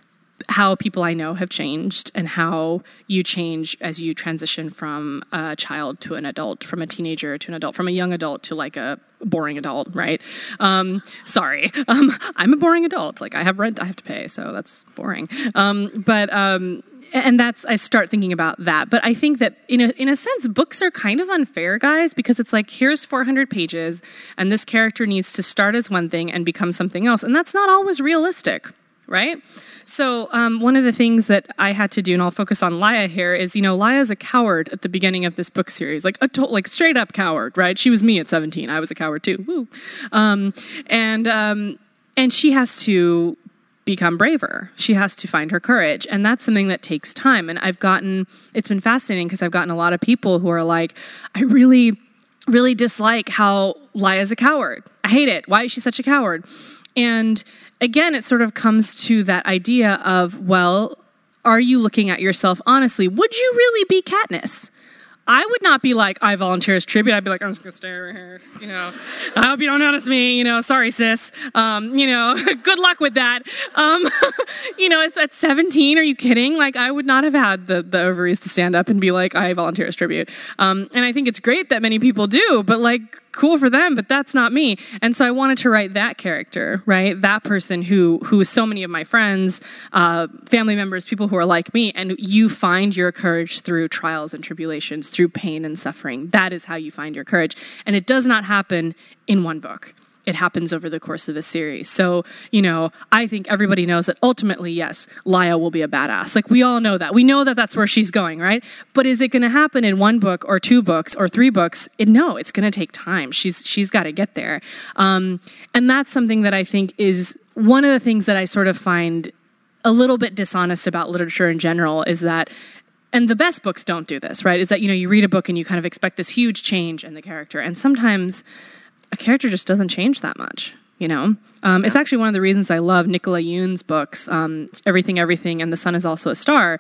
how people I know have changed and how you change as you transition from a child to an adult, from a teenager to an adult, from a young adult to like a boring adult, right? Um, sorry, um, I'm a boring adult. Like I have rent I have to pay, so that's boring. Um, but... Um, And that's, I start thinking about that. But I think that in a, in a sense, books are kind of unfair, guys, because it's like, here's four hundred pages, and this character needs to start as one thing and become something else. And that's not always realistic, right? So um, one of the things that I had to do, and I'll focus on Laia here, is, you know, Laia's a coward at the beginning of this book series, like a to- like straight up coward, right? She was me at seventeen. I was a coward too. Woo. Um, and um, and she has to become braver. She has to find her courage. And that's something that takes time. And I've gotten, it's been fascinating because I've gotten a lot of people who are like, I really, really dislike how Laia's a coward. I hate it. Why is she such a coward? And again, it sort of comes to that idea of, well, are you looking at yourself honestly? Would you really be Katniss? I would not be like, I volunteer as tribute. I'd be like, I'm just going to stay over here. You know, I hope you don't notice me. You know, sorry, sis. Um, you know, good luck with that. Um, you know, it's at seventeen. Are you kidding? Like, I would not have had the, the ovaries to stand up and be like, I volunteer as tribute. Um, and I think it's great that many people do, but like, cool for them, but that's not me. And so I wanted to write that character, right? That person who, who is so many of my friends, uh, family members, people who are like me, and you find your courage through trials and tribulations, through pain and suffering. That is how you find your courage. And it does not happen in one book. It happens over the course of a series. So, you know, I think everybody knows that ultimately, yes, Laia will be a badass. Like, we all know that. We know that that's where she's going, right? But is it going to happen in one book or two books or three books? It, no, it's going to take time. She's she's got to get there. Um, and that's something that I think is one of the things that I sort of find a little bit dishonest about literature in general is that, and the best books don't do this, right? Is that, you know, you read a book and you kind of expect this huge change in the character. And sometimes a character just doesn't change that much, you know? Um, it's actually one of the reasons I love Nicola Yoon's books, um, Everything, Everything, and The Sun is Also a Star.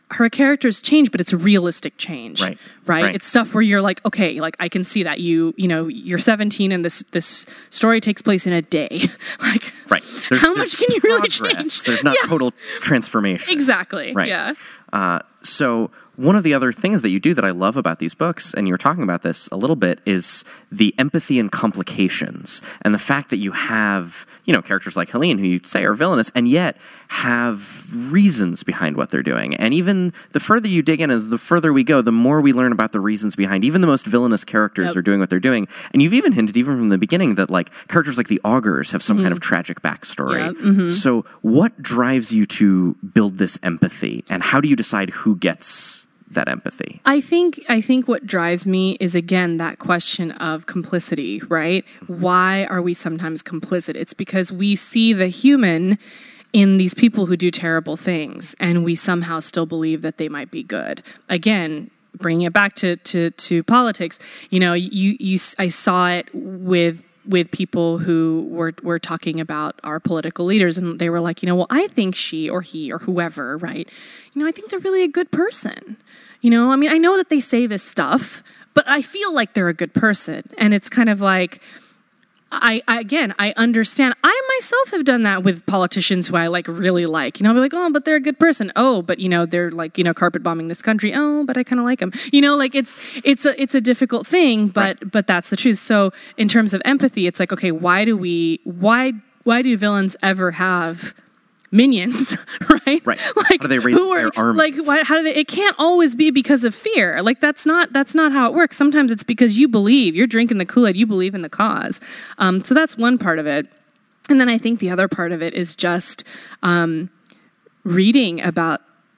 her characters change, but it's realistic change, right. right? Right. It's stuff where you're like, okay, like I can see that you, you know, you're seventeen and this this story takes place in a day. Like, right. There's, how there's much can you really progress. change? There's not Yeah. total transformation. Exactly. Right. Yeah. Uh, so one of the other things that you do that I love about these books, and you were talking about this a little bit, is the empathy and complications, and the fact that you have, you know, characters like Helene, who you say are villainous, and yet have reasons behind what they're doing. And even the further you dig in, and the further we go, the more we learn about the reasons behind even the most villainous characters Yep. are doing what they're doing. And you've even hinted, even from the beginning, that like characters like the Augurs have some mm-hmm. kind of tragic backstory. Yep. Mm-hmm. So what drives you to build this empathy, and how do you decide who gets that empathy? I think I think what drives me is, again, that question of complicity, right? Why are we sometimes complicit? It's because we see the human in these people who do terrible things, and we somehow still believe that they might be good. Again, bringing it back to to, to politics, you know, you you I saw it with with people who were were talking about our political leaders, and they were like, you know, well, I think she or he or whoever, right? You know, I think they're really a good person. You know, I mean, I know that they say this stuff, but I feel like they're a good person. And it's kind of like, I, I again, I understand. I myself have done that with politicians who I like really like. You know, I'll be like, oh, but they're a good person. Oh, but you know, they're like, you know, carpet bombing this country. Oh, but I kind of like them. You know, like it's it's a it's a difficult thing, but right. but that's the truth. So in terms of empathy, it's like, okay, why do we why why do villains ever have minions, right? Right. Like, how do they raise who are, their armies? Like, why, how do they? It can't always be because of fear. Like, that's not that's not how it works. Sometimes it's because you believe. You're drinking the Kool-Aid. You believe in the cause. Um, so that's one part of it. And then I think the other part of it is just um, reading about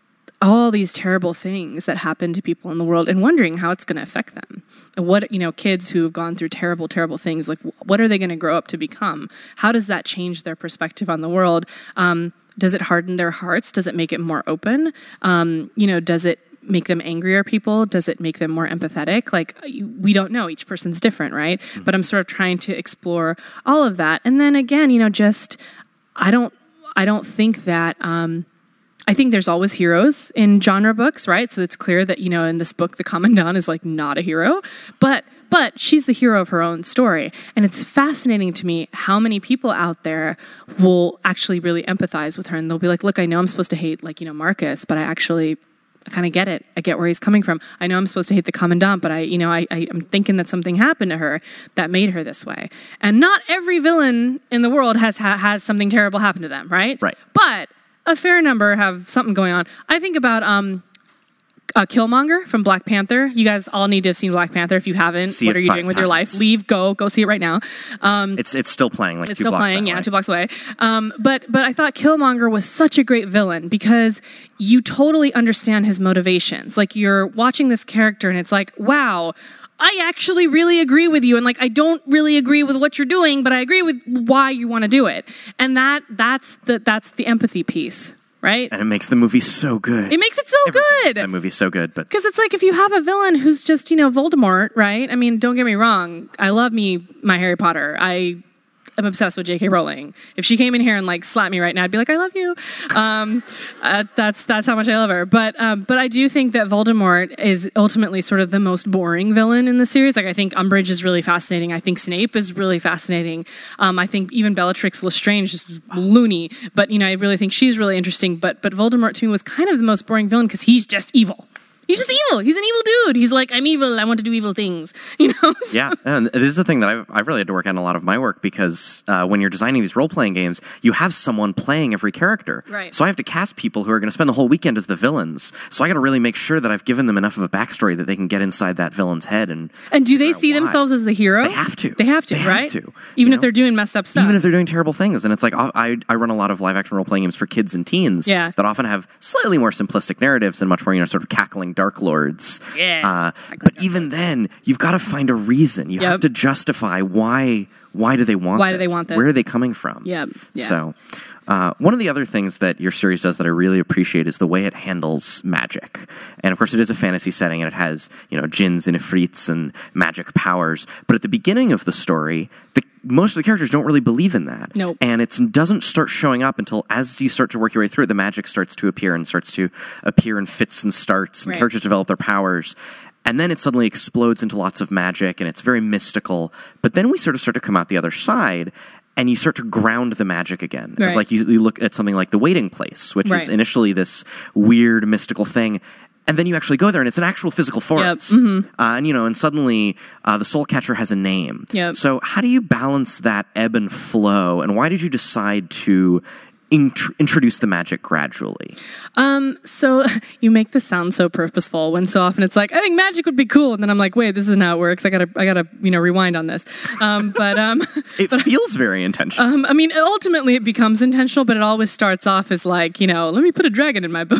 all these terrible things that happen to people in the world and wondering how it's going to affect them. And what, you know, kids who have gone through terrible, terrible things, like what are they going to grow up to become? How does that change their perspective on the world? Um, does it harden their hearts? Does it make it more open? Um, you know, does it make them angrier people? Does it make them more empathetic? Like, we don't know. Each person's different, right? Mm-hmm. But I'm sort of trying to explore all of that. And then again, you know, just, I don't, I don't think that, um, I think there's always heroes in genre books, right? So it's clear that, you know, in this book, the Commandant is like not a hero, but but she's the hero of her own story. And it's fascinating to me how many people out there will actually really empathize with her. And they'll be like, look, I know I'm supposed to hate, like, you know, Marcus, but I actually I kind of get it. I get where he's coming from. I know I'm supposed to hate the Commandant, but I, you know, I, I, I'm thinking that something happened to her that made her this way. And not every villain in the world has ha- has something terrible happen to them, right? Right. But a fair number have something going on. I think about um, uh, Killmonger from Black Panther. You guys all need to have seen Black Panther. If you haven't, see what are you doing with times. your life? Leave, go, go see it right now. Um, it's it's still playing, like it's two still blocks playing, that yeah, way. two blocks away. Um, but but I thought Killmonger was such a great villain because you totally understand his motivations. Like, you're watching this character and it's like, wow, I actually really agree with you, and like I don't really agree with what you're doing, but I agree with why you want to do it. And that that's the that's the empathy piece. Right? And it makes the movie so good. It makes it so Everything good. makes that movie's so good, but because it's like if you have a villain who's just, you know, Voldemort, right? I mean, don't get me wrong. I love me my Harry Potter. I am obsessed with J K Rowling. If she came in here and like slapped me right now, I'd be like, I love you. Um, uh, that's that's how much I love her. But um, but I do think that Voldemort is ultimately sort of the most boring villain in the series. Like, I think Umbridge is really fascinating. I think Snape is really fascinating. Um, I think even Bellatrix Lestrange is loony. But, you know, I really think she's really interesting. But but Voldemort to me was kind of the most boring villain because he's just evil. He's just evil. He's an evil dude. He's like, I'm evil. I want to do evil things. You know? So. Yeah, and this is the thing that I've, I've really had to work on a lot of my work because uh, when you're designing these role-playing games, you have someone playing every character. Right. So I have to cast people who are going to spend the whole weekend as the villains. So I got to really make sure that I've given them enough of a backstory that they can get inside that villain's head. And and do they figure out see why. themselves as the hero? They have to. They have to, They right? have to. Even you if know? they're doing messed up stuff. Even if they're doing terrible things. And it's like, I, I run a lot of live-action role-playing games for kids and teens Yeah. that often have slightly more simplistic narratives and much more, you know, sort of cackling Dark Lords. Yeah. Uh, but even then, you've got to find a reason. You Yep. have to justify why. Why do they want? Why this? do they want this? Where are they coming from? Yep. Yeah. So, uh, one of the other things that your series does that I really appreciate is the way it handles magic. And of course, it is a fantasy setting, and it has, you know, jinns and ifrits and magic powers. But at the beginning of the story, the most of the characters don't really believe in that. Nope. And it doesn't start showing up until as you start to work your way through it, the magic starts to appear and starts to appear in fits and starts, and right. characters develop their powers. And then it suddenly explodes into lots of magic, and it's very mystical. But then we sort of start to come out the other side, and you start to ground the magic again. Right. It's like you, you look at something like The Waiting Place, which right. is initially this weird mystical thing. And then you actually go there, and it's an actual physical forest. Yep. Mm-hmm. Uh, and, you know, and suddenly uh, the Soul Catcher has a name. Yep. So how do you balance that ebb and flow? And why did you decide to int- introduce the magic gradually? Um, so you make this sound so purposeful when so often it's like, I think magic would be cool. And then I'm like, wait, this isn't how it works. I gotta, I gotta, you know, rewind on this. Um, but, um, it but, feels very intentional. Um, I mean, ultimately it becomes intentional, but it always starts off as like, you know, let me put a dragon in my book.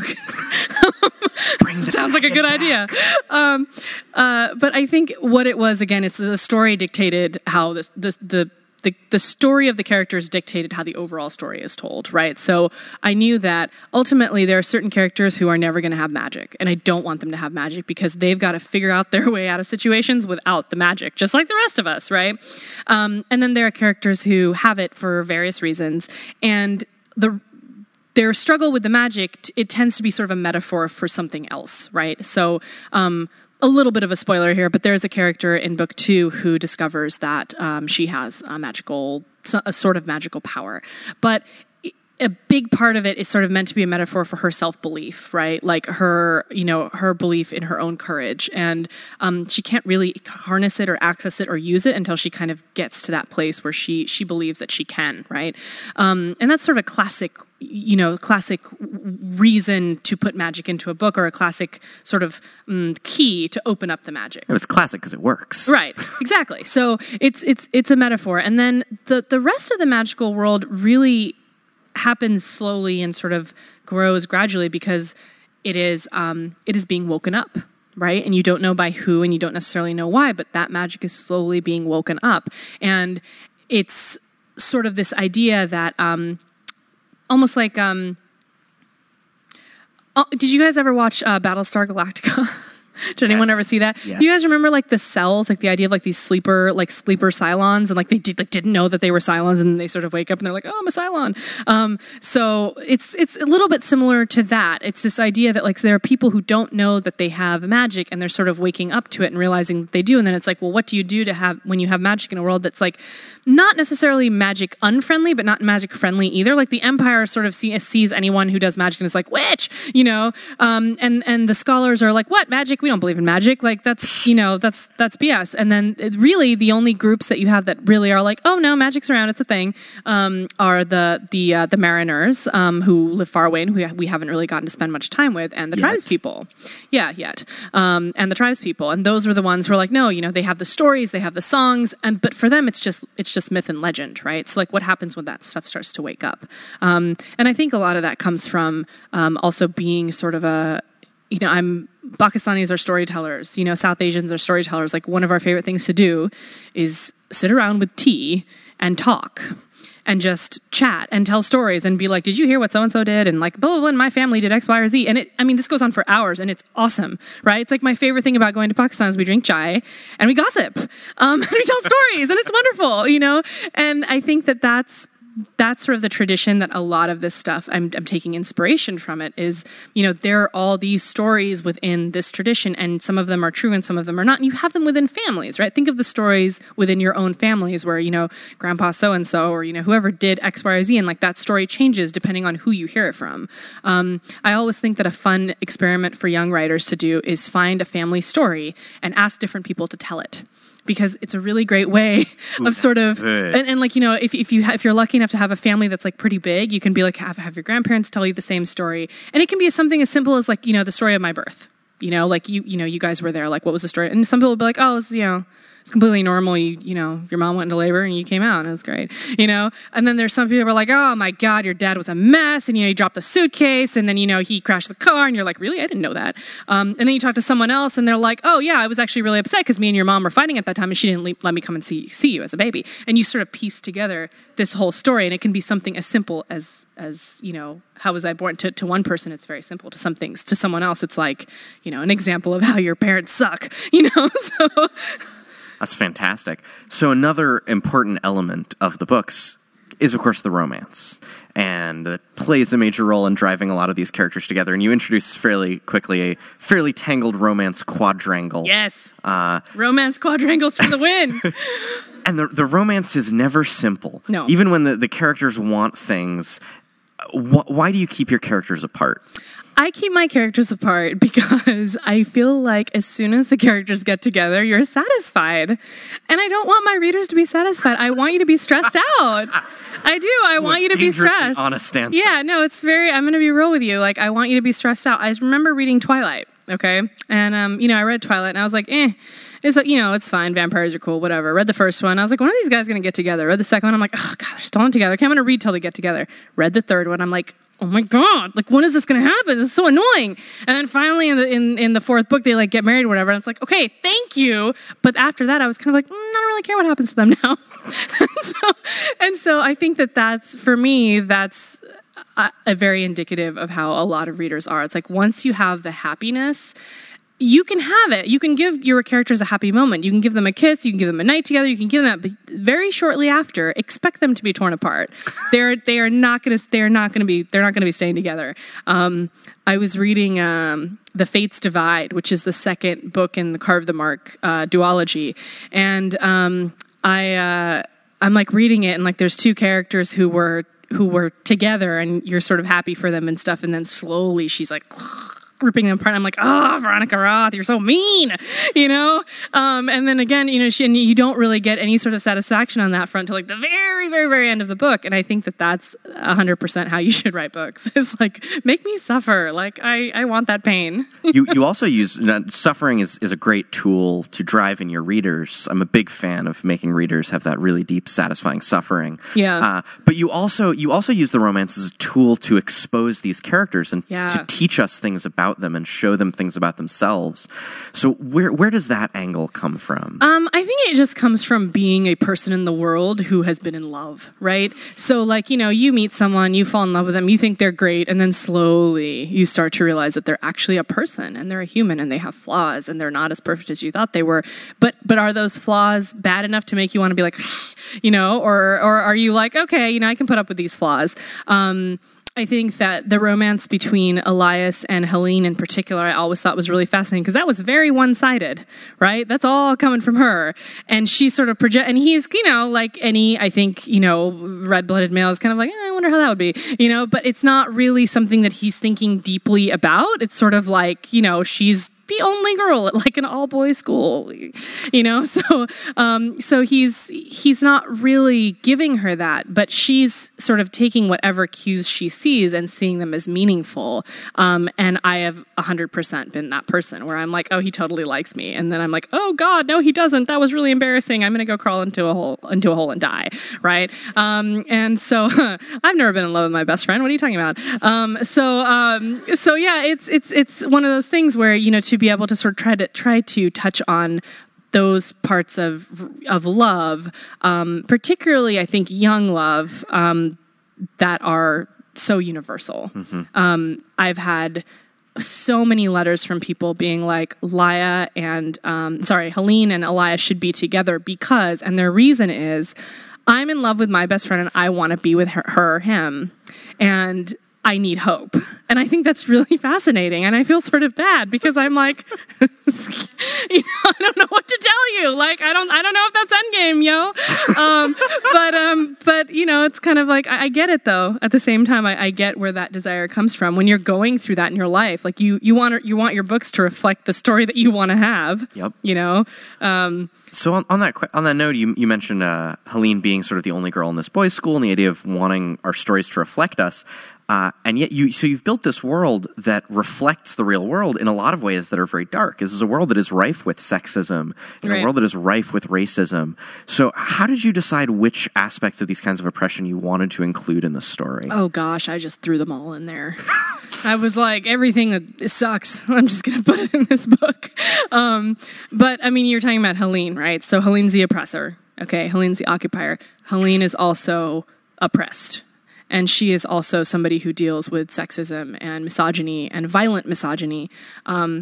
Bring the Sounds like a good back. idea. Um, uh, but I think what it was, again, it's the story dictated how this, the, the, The, the story of the characters dictated how the overall story is told, right? So I knew that ultimately there are certain characters who are never going to have magic, and I don't want them to have magic because they've got to figure out their way out of situations without the magic, just like the rest of us, right? Um, and then there are characters who have it for various reasons, and the their struggle with the magic, it tends to be sort of a metaphor for something else, right? So um, a little bit of a spoiler here, but there's a character in book two who discovers that um, she has a magical, a sort of magical power. But a big part of it is sort of meant to be a metaphor for her self-belief, right? Like her, you know, her belief in her own courage. And um, she can't really harness it or access it or use it until she kind of gets to that place where she she believes that she can, right? Um, and that's sort of a classic, you know, classic reason to put magic into a book, or a classic sort of um, key to open up the magic. It was classic because it works. Right, exactly. So it's it's it's a metaphor. And then the, the rest of the magical world really happens slowly and sort of grows gradually because it is um, it is being woken up, right? And you don't know by who, and you don't necessarily know why, but that magic is slowly being woken up. And it's sort of this idea that um, almost like, um, oh, did you guys ever watch uh, Battlestar Galactica? Did anyone Yes. ever see that? Yes. Do you guys remember like the cells, like the idea of like these sleeper, like sleeper Cylons, and like they did, like didn't know that they were Cylons, and they sort of wake up and they're like, oh, I'm a Cylon. Um, so it's it's a little bit similar to that. It's this idea that like there are people who don't know that they have magic, and they're sort of waking up to it and realizing that they do. And then it's like, well, what do you do to have when you have magic in a world that's like not necessarily magic unfriendly, but not magic friendly either? Like the Empire sort of see, sees anyone who does magic and is like, witch, you know, um, and and the scholars are like, what magic? We don't believe in magic. Like that's, you know, that's that's B S. And then it really the only groups that you have that really are like, oh no, magic's around, it's a thing, um, are the the uh, the mariners um, who live far away and who we haven't really gotten to spend much time with, and the Yet. tribes people. Yeah, yet. Um, and the tribes people. And those were the ones who are like, no, you know, they have the stories, they have the songs, and but for them it's just it's just myth and legend, right? So like what happens when that stuff starts to wake up? Um, and I think a lot of that comes from um, also being sort of a, you know, I'm Pakistanis are storytellers, you know, South Asians are storytellers. Like one of our favorite things to do is sit around with tea and talk and just chat and tell stories and be like, did you hear what so-and-so did? And like, blah, blah, blah, and my family did X, Y, or Z. And it, I mean, this goes on for hours and it's awesome, right? It's like my favorite thing about going to Pakistan is we drink chai and we gossip um, and we tell stories and it's wonderful, you know? And I think that that's, that's sort of the tradition that a lot of this stuff, I'm, I'm taking inspiration from it, is, you know, there are all these stories within this tradition, and some of them are true and some of them are not. And you have them within families, right? Think of the stories within your own families where, you know, grandpa so-and-so or, you know, whoever did X, Y, or Z, and like that story changes depending on who you hear it from. Um, I always think that a fun experiment for young writers to do is find a family story and ask different people to tell it. Because it's a really great way of sort of, and, and like, you know, if if you ha- if you're lucky enough to have a family that's like pretty big, you can be like have have your grandparents tell you the same story, and it can be something as simple as like, you know, the story of my birth. You know, like you you know you guys were there. Like, what was the story? And some people will be like, oh, it was, you know, it's completely normal. You you know, your mom went into labor and you came out and it was great. You know, and then there's some people who are like, oh my God, your dad was a mess, and you know, he dropped the suitcase, and then you know he crashed the car, and you're like, really? I didn't know that. Um, and then you talk to someone else, and they're like, oh yeah, I was actually really upset because me and your mom were fighting at that time, and she didn't le- let me come and see see you as a baby. And you sort of piece together this whole story, and it can be something as simple as as you know, how was I born? To to one person, it's very simple. To some things, to someone else, it's like, you know, an example of how your parents suck. You know, so. That's fantastic. So another important element of the books is, of course, the romance. And it plays a major role in driving a lot of these characters together. And you introduce fairly quickly a fairly tangled romance quadrangle. Yes. Uh, romance quadrangles for the win. And the, the romance is never simple. No. Even when the, the characters want things, wh- why do you keep your characters apart? I keep my characters apart because I feel like as soon as the characters get together, you're satisfied. And I don't want my readers to be satisfied. I want you to be stressed out. I do. I want you to be stressed. Honest answer. Yeah, no, it's very, I'm going to be real with you. Like, I want you to be stressed out. I remember reading Twilight, okay? And, um, you know, I read Twilight and I was like, eh. It's like, you know, it's fine. Vampires are cool, whatever. Read the first one. I was like, when are these guys going to get together? Read the second one. I'm like, oh, God, they're still not together. Okay, I'm going to read till they get together. Read the third one. I'm like, oh my God, like, when is this going to happen? This is so annoying. And then finally in the, in, in the fourth book, they like get married or whatever. And it's like, okay, thank you. But after that, I was kind of like, mm, I don't really care what happens to them now. and, so, and so I think that that's, for me, that's a, a very indicative of how a lot of readers are. It's like, once you have the happiness, you can have it. You can give your characters a happy moment. You can give them a kiss. You can give them a night together. You can give them that. But very shortly after, expect them to be torn apart. They're they are not going to. They're not going to be. They're not going to be staying together. Um, I was reading um, The Fates Divide, which is the second book in the Carve the Mark uh, duology, and um, I uh, I'm like reading it, and like there's two characters who were who were together, and you're sort of happy for them and stuff, and then slowly she's like ripping them apart. I'm like, oh, Veronica Roth, you're so mean, you know? Um, and then again, you know, she, and you don't really get any sort of satisfaction on that front until like the very, very, very end of the book. And I think that that's one hundred percent how you should write books. It's like, make me suffer. Like, I, I want that pain. you you also use, you know, suffering is, is a great tool to drive in your readers. I'm a big fan of making readers have that really deep, satisfying suffering. Yeah. Uh, but you also, you also use the romance as a tool to expose these characters and yeah. to teach us things about them and show them things about themselves. So where where does that angle come from? Um, I think it just comes from being a person in the world who has been in love, right? So like, you know, you meet someone, you fall in love with them, you think they're great, and then slowly you start to realize that they're actually a person and they're a human and they have flaws and they're not as perfect as you thought they were. But but are those flaws bad enough to make you want to be like, you know, or or are you like, okay, you know, I can put up with these flaws? Um I think that the romance between Elias and Helene in particular, I always thought was really fascinating because that was very one-sided, right? That's all coming from her. And she sort of project, and he's, you know, like any, I think, you know, red-blooded male is kind of like, eh, I wonder how that would be, you know, but it's not really something that he's thinking deeply about. It's sort of like, you know, she's the only girl at like an all boys school, you know? So, um, so he's, he's not really giving her that, but she's sort of taking whatever cues she sees and seeing them as meaningful. Um, and I have a hundred percent been that person where I'm like, oh, he totally likes me. And then I'm like, oh God, no, he doesn't. That was really embarrassing. I'm going to go crawl into a hole, into a hole and die. Right. Um, and so I've never been in love with my best friend. What are you talking about? Um, so, um, so yeah, it's, it's, it's one of those things where, you know, to be able to sort of try to try to touch on those parts of of love, um, particularly I think young love, um, that are so universal. Mm-hmm. Um, I've had so many letters from people being like, Laia and um, sorry, Helene and Elias should be together because, and their reason is, I'm in love with my best friend and I want to be with her, her or him, and I need hope. And I think that's really fascinating. And I feel sort of bad because I'm like, you know, I don't know what to tell you. Like, I don't, I don't know if that's endgame, yo. Um, but, um, but you know, it's kind of like, I, I get it though. At the same time, I, I get where that desire comes from. When you're going through that in your life, like you, you want, you want your books to reflect the story that you want to have. Yep. You know? Um, so on, on that, on that note, you, you mentioned, uh, Helene being sort of the only girl in this boys' school and the idea of wanting our stories to reflect us. Uh, and yet, you so you've built this world that reflects the real world in a lot of ways that are very dark. This is a world that is rife with sexism, and right. a world that is rife with racism. So how did you decide which aspects of these kinds of oppression you wanted to include in the story? Oh, gosh, I just threw them all in there. I was like, everything that sucks, I'm just going to put it in this book. Um, but, I mean, you're talking about Helene, right? So Helene's the oppressor. Okay, Helene's the occupier. Helene is also oppressed. And she is also somebody who deals with sexism and misogyny and violent misogyny. Um,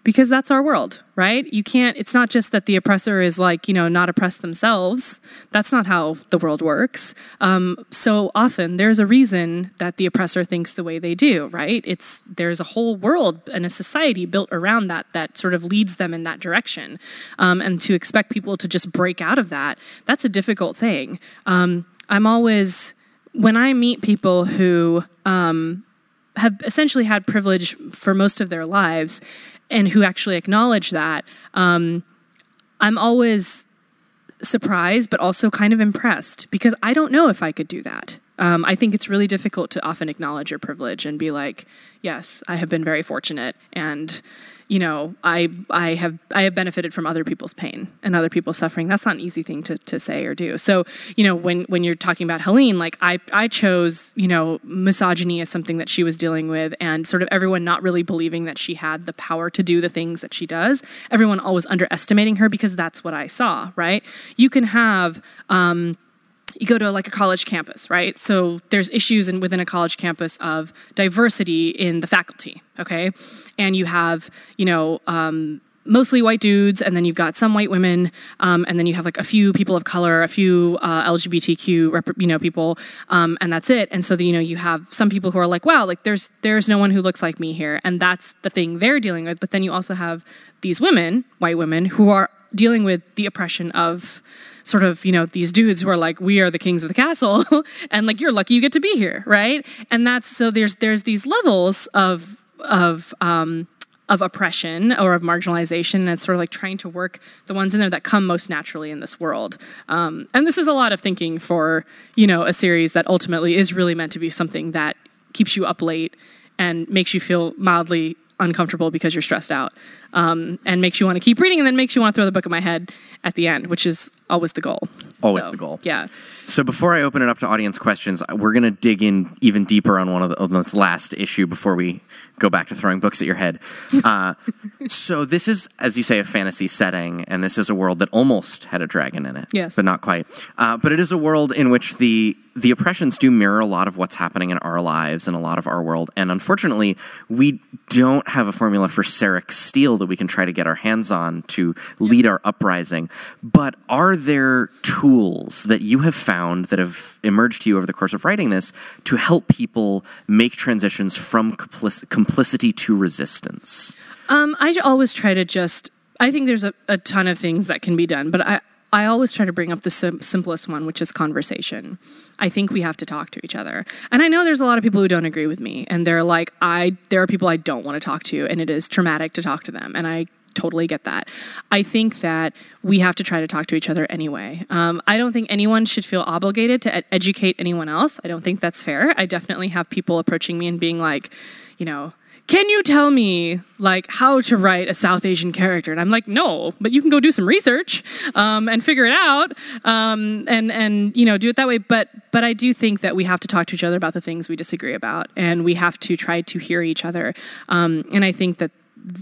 because that's our world, right? You can't, it's not just that the oppressor is like, you know, not oppressed themselves. That's not how the world works. Um, so often there's a reason that the oppressor thinks the way they do, right? It's, there's a whole world and a society built around that, that sort of leads them in that direction. Um, and to expect people to just break out of that, that's a difficult thing. Um, I'm always, when I meet people who, um, have essentially had privilege for most of their lives, and who actually acknowledge that, um, I'm always surprised, but also kind of impressed, because I don't know if I could do that. Um, I think it's really difficult to often acknowledge your privilege and be like, yes, I have been very fortunate, and you know, I I have I have benefited from other people's pain and other people's suffering. That's not an easy thing to, to say or do. So, you know, when, when you're talking about Helene, like I I chose, you know, misogyny as something that she was dealing with, and sort of everyone not really believing that she had the power to do the things that she does. Everyone always underestimating her, because that's what I saw, right? You can have um you go to like a college campus, right? So there's issues in, within a college campus of diversity in the faculty, okay? And you have, you know, um, mostly white dudes, and then you've got some white women, um, and then you have like a few people of color, a few uh, L G B T Q, rep- you know, people, um, and that's it. And so, the, you know, you have some people who are like, wow, like there's there's no one who looks like me here, and that's the thing they're dealing with. But then you also have these women, white women, who are dealing with the oppression of sort of, you know, these dudes who are like, we are the kings of the castle, and like, you're lucky you get to be here, right? And that's, so there's there's these levels of of um, of oppression or of marginalization, and it's sort of like trying to work the ones in there that come most naturally in this world. Um, and this is a lot of thinking for, you know, a series that ultimately is really meant to be something that keeps you up late and makes you feel mildly uncomfortable because you're stressed out, um, and makes you want to keep reading, and then makes you want to throw the book at my head at the end, which is always the goal. Always so, the goal. Yeah. So before I open it up to audience questions, we're going to dig in even deeper on one of, the, on this last issue before we go back to throwing books at your head. Uh, so this is, as you say, a fantasy setting, and this is a world that almost had a dragon in it. Yes. But not quite. Uh, but it is a world in which the the oppressions do mirror a lot of what's happening in our lives and a lot of our world. And unfortunately, we don't have a formula for Serek steel that we can try to get our hands on to lead our uprising. But are there tools that you have found that have emerged to you over the course of writing this to help people make transitions from complic- complicity to resistance? Um, I always try to just, I think there's a, a ton of things that can be done, but I, I always try to bring up the sim- simplest one, which is conversation. I think we have to talk to each other. And I know there's a lot of people who don't agree with me, and they're like, I, there are people I don't want to talk to, and it is traumatic to talk to them. And I totally get that. I think that we have to try to talk to each other anyway. Um, I don't think anyone should feel obligated to ed- educate anyone else. I don't think that's fair. I definitely have people approaching me and being like, you know, can you tell me like how to write a South Asian character? And I'm like, no, but you can go do some research um, and figure it out, um, and and you know do it that way. But but I do think that we have to talk to each other about the things we disagree about, and we have to try to hear each other. Um, and I think that.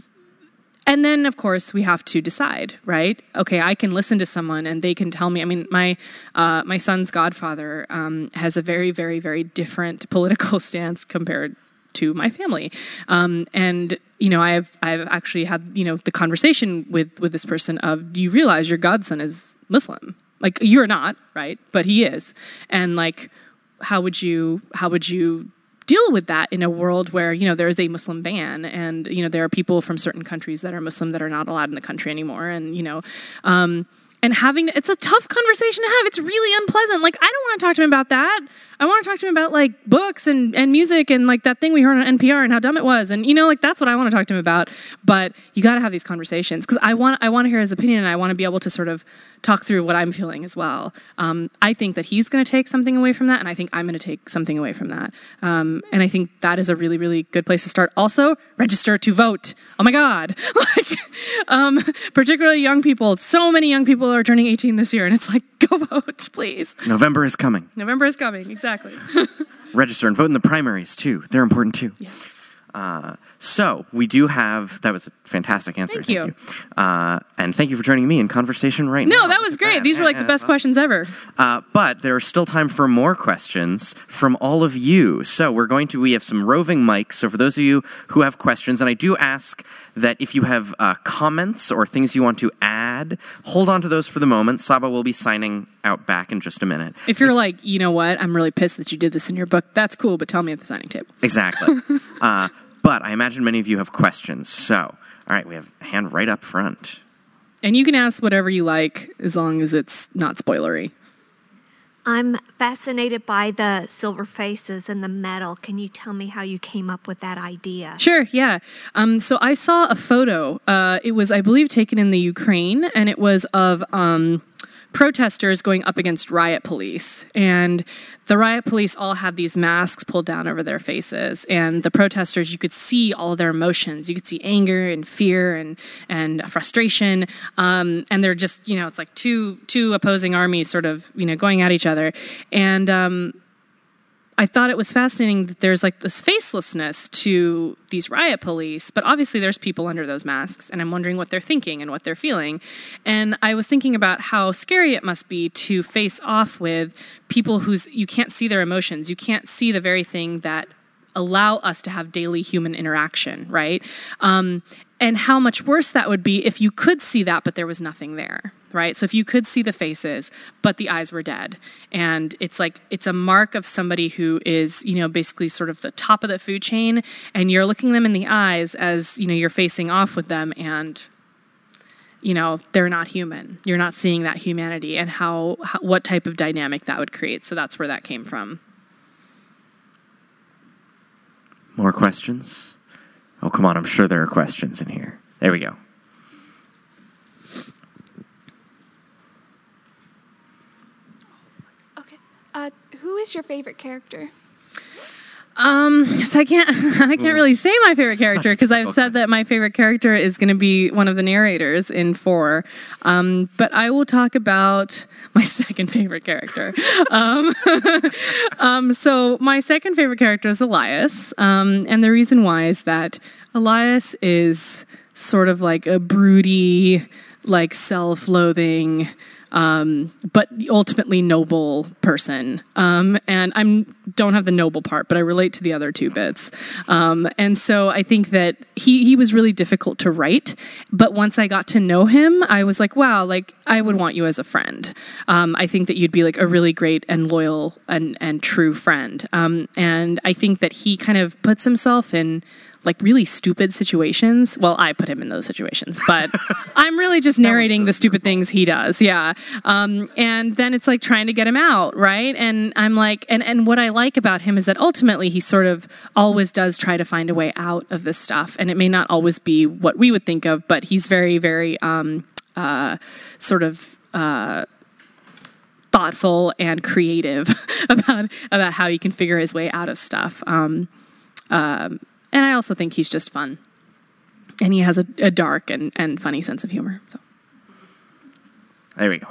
And then, of course, we have to decide, right? Okay, I can listen to someone and they can tell me. I mean, my uh, my son's godfather um, has a very, very, very different political stance compared to my family. Um, and, you know, I have I've actually had, you know, the conversation with, with this person of, you realize your godson is Muslim. Like, you're not, right? But he is. And, like, how would you how would you deal with that in a world where, you know, there is a Muslim ban, and, you know, there are people from certain countries that are Muslim that are not allowed in the country anymore. And, you know, um, and having, it's a tough conversation to have. It's really unpleasant. Like, I don't want to talk to him about that. I want to talk to him about like books and, and music and like that thing we heard on N P R and how dumb it was. And, you know, like that's what I want to talk to him about. But you got to have these conversations, because I want, I want to hear his opinion, and I want to be able to sort of talk through what I'm feeling as well. Um, I think that he's going to take something away from that, and I think I'm going to take something away from that. Um, and I think that is a really, really good place to start. Also, register to vote. Oh my God. like, um, particularly young people. So many young people are turning eighteen this year, and it's like, go vote, please. November is coming. November is coming, exactly. Register and vote in the primaries, too. They're important, too. Yes. Uh, so we do have, that was a fantastic answer. Thank you. Thank you. Uh, and thank you for joining me in conversation right now. No, that was great. These were like the best questions ever. Uh, but there is still time for more questions from all of you. So we're going to, we have some roving mics. So for those of you who have questions, and I do ask that if you have uh, comments or things you want to add, hold on to those for the moment. Saba will be signing out back in just a minute. If you're like, you know what, I'm really pissed that you did this in your book, that's cool, but tell me at the signing table. Exactly. uh, but I imagine many of you have questions. So, all right, we have a hand right up front. And you can ask whatever you like as long as it's not spoilery. I'm fascinated by the silver faces and the metal. Can you tell me how you came up with that idea? Sure, yeah. Um, so I saw a photo. Uh, it was, I believe, taken in the Ukraine, and it was of um, protesters going up against riot police. And the riot police all had these masks pulled down over their faces. And the protesters, you could see all of their emotions. You could see anger and fear and, and frustration. Um, and they're just, you know, it's like two two opposing armies sort of, you know, going at each other. And um, I thought it was fascinating that there's like this facelessness to these riot police, but obviously there's people under those masks, and I'm wondering what they're thinking and what they're feeling. And I was thinking about how scary it must be to face off with people whose you can't see their emotions. You can't see the very thing that allow us to have daily human interaction, right? Um, and how much worse that would be if you could see that, but there was nothing there, right? So if you could see the faces, but the eyes were dead. And it's like, it's a mark of somebody who is, you know, basically sort of the top of the food chain, and you're looking them in the eyes as, you know, you're facing off with them, and, you know, they're not human. You're not seeing that humanity, and how, how what type of dynamic that would create. So that's where that came from. More questions? Oh, come on. I'm sure there are questions in here. There we go. Okay. Uh, who is your favorite character? Um, so I can't, I can't really say my favorite character because I've said that my favorite character is going to be one of the narrators in four. Um, but I will talk about my second favorite character. um, um, so my second favorite character is Elias. Um, and the reason why is that Elias is sort of like a broody, like self-loathing, Um, but ultimately noble person. Um, and I don't have the noble part, but I relate to the other two bits. Um, and so I think that he, he was really difficult to write. But once I got to know him, I was like, wow, like I would want you as a friend. Um, I think that you'd be like a really great and loyal and, and true friend. Um, and I think that he kind of puts himself in like really stupid situations. Well, I put him in those situations, but I'm really just narrating the stupid things he does. Yeah. Um, and then it's like trying to get him out. Right. And I'm like, and, and what I like about him is that ultimately he sort of always does try to find a way out of this stuff. And it may not always be what we would think of, but he's very, very, um, uh, sort of, uh, thoughtful and creative about, about how he can figure his way out of stuff. Um, um, And I also think he's just fun. And he has a, a dark and, and funny sense of humor. So. There we go.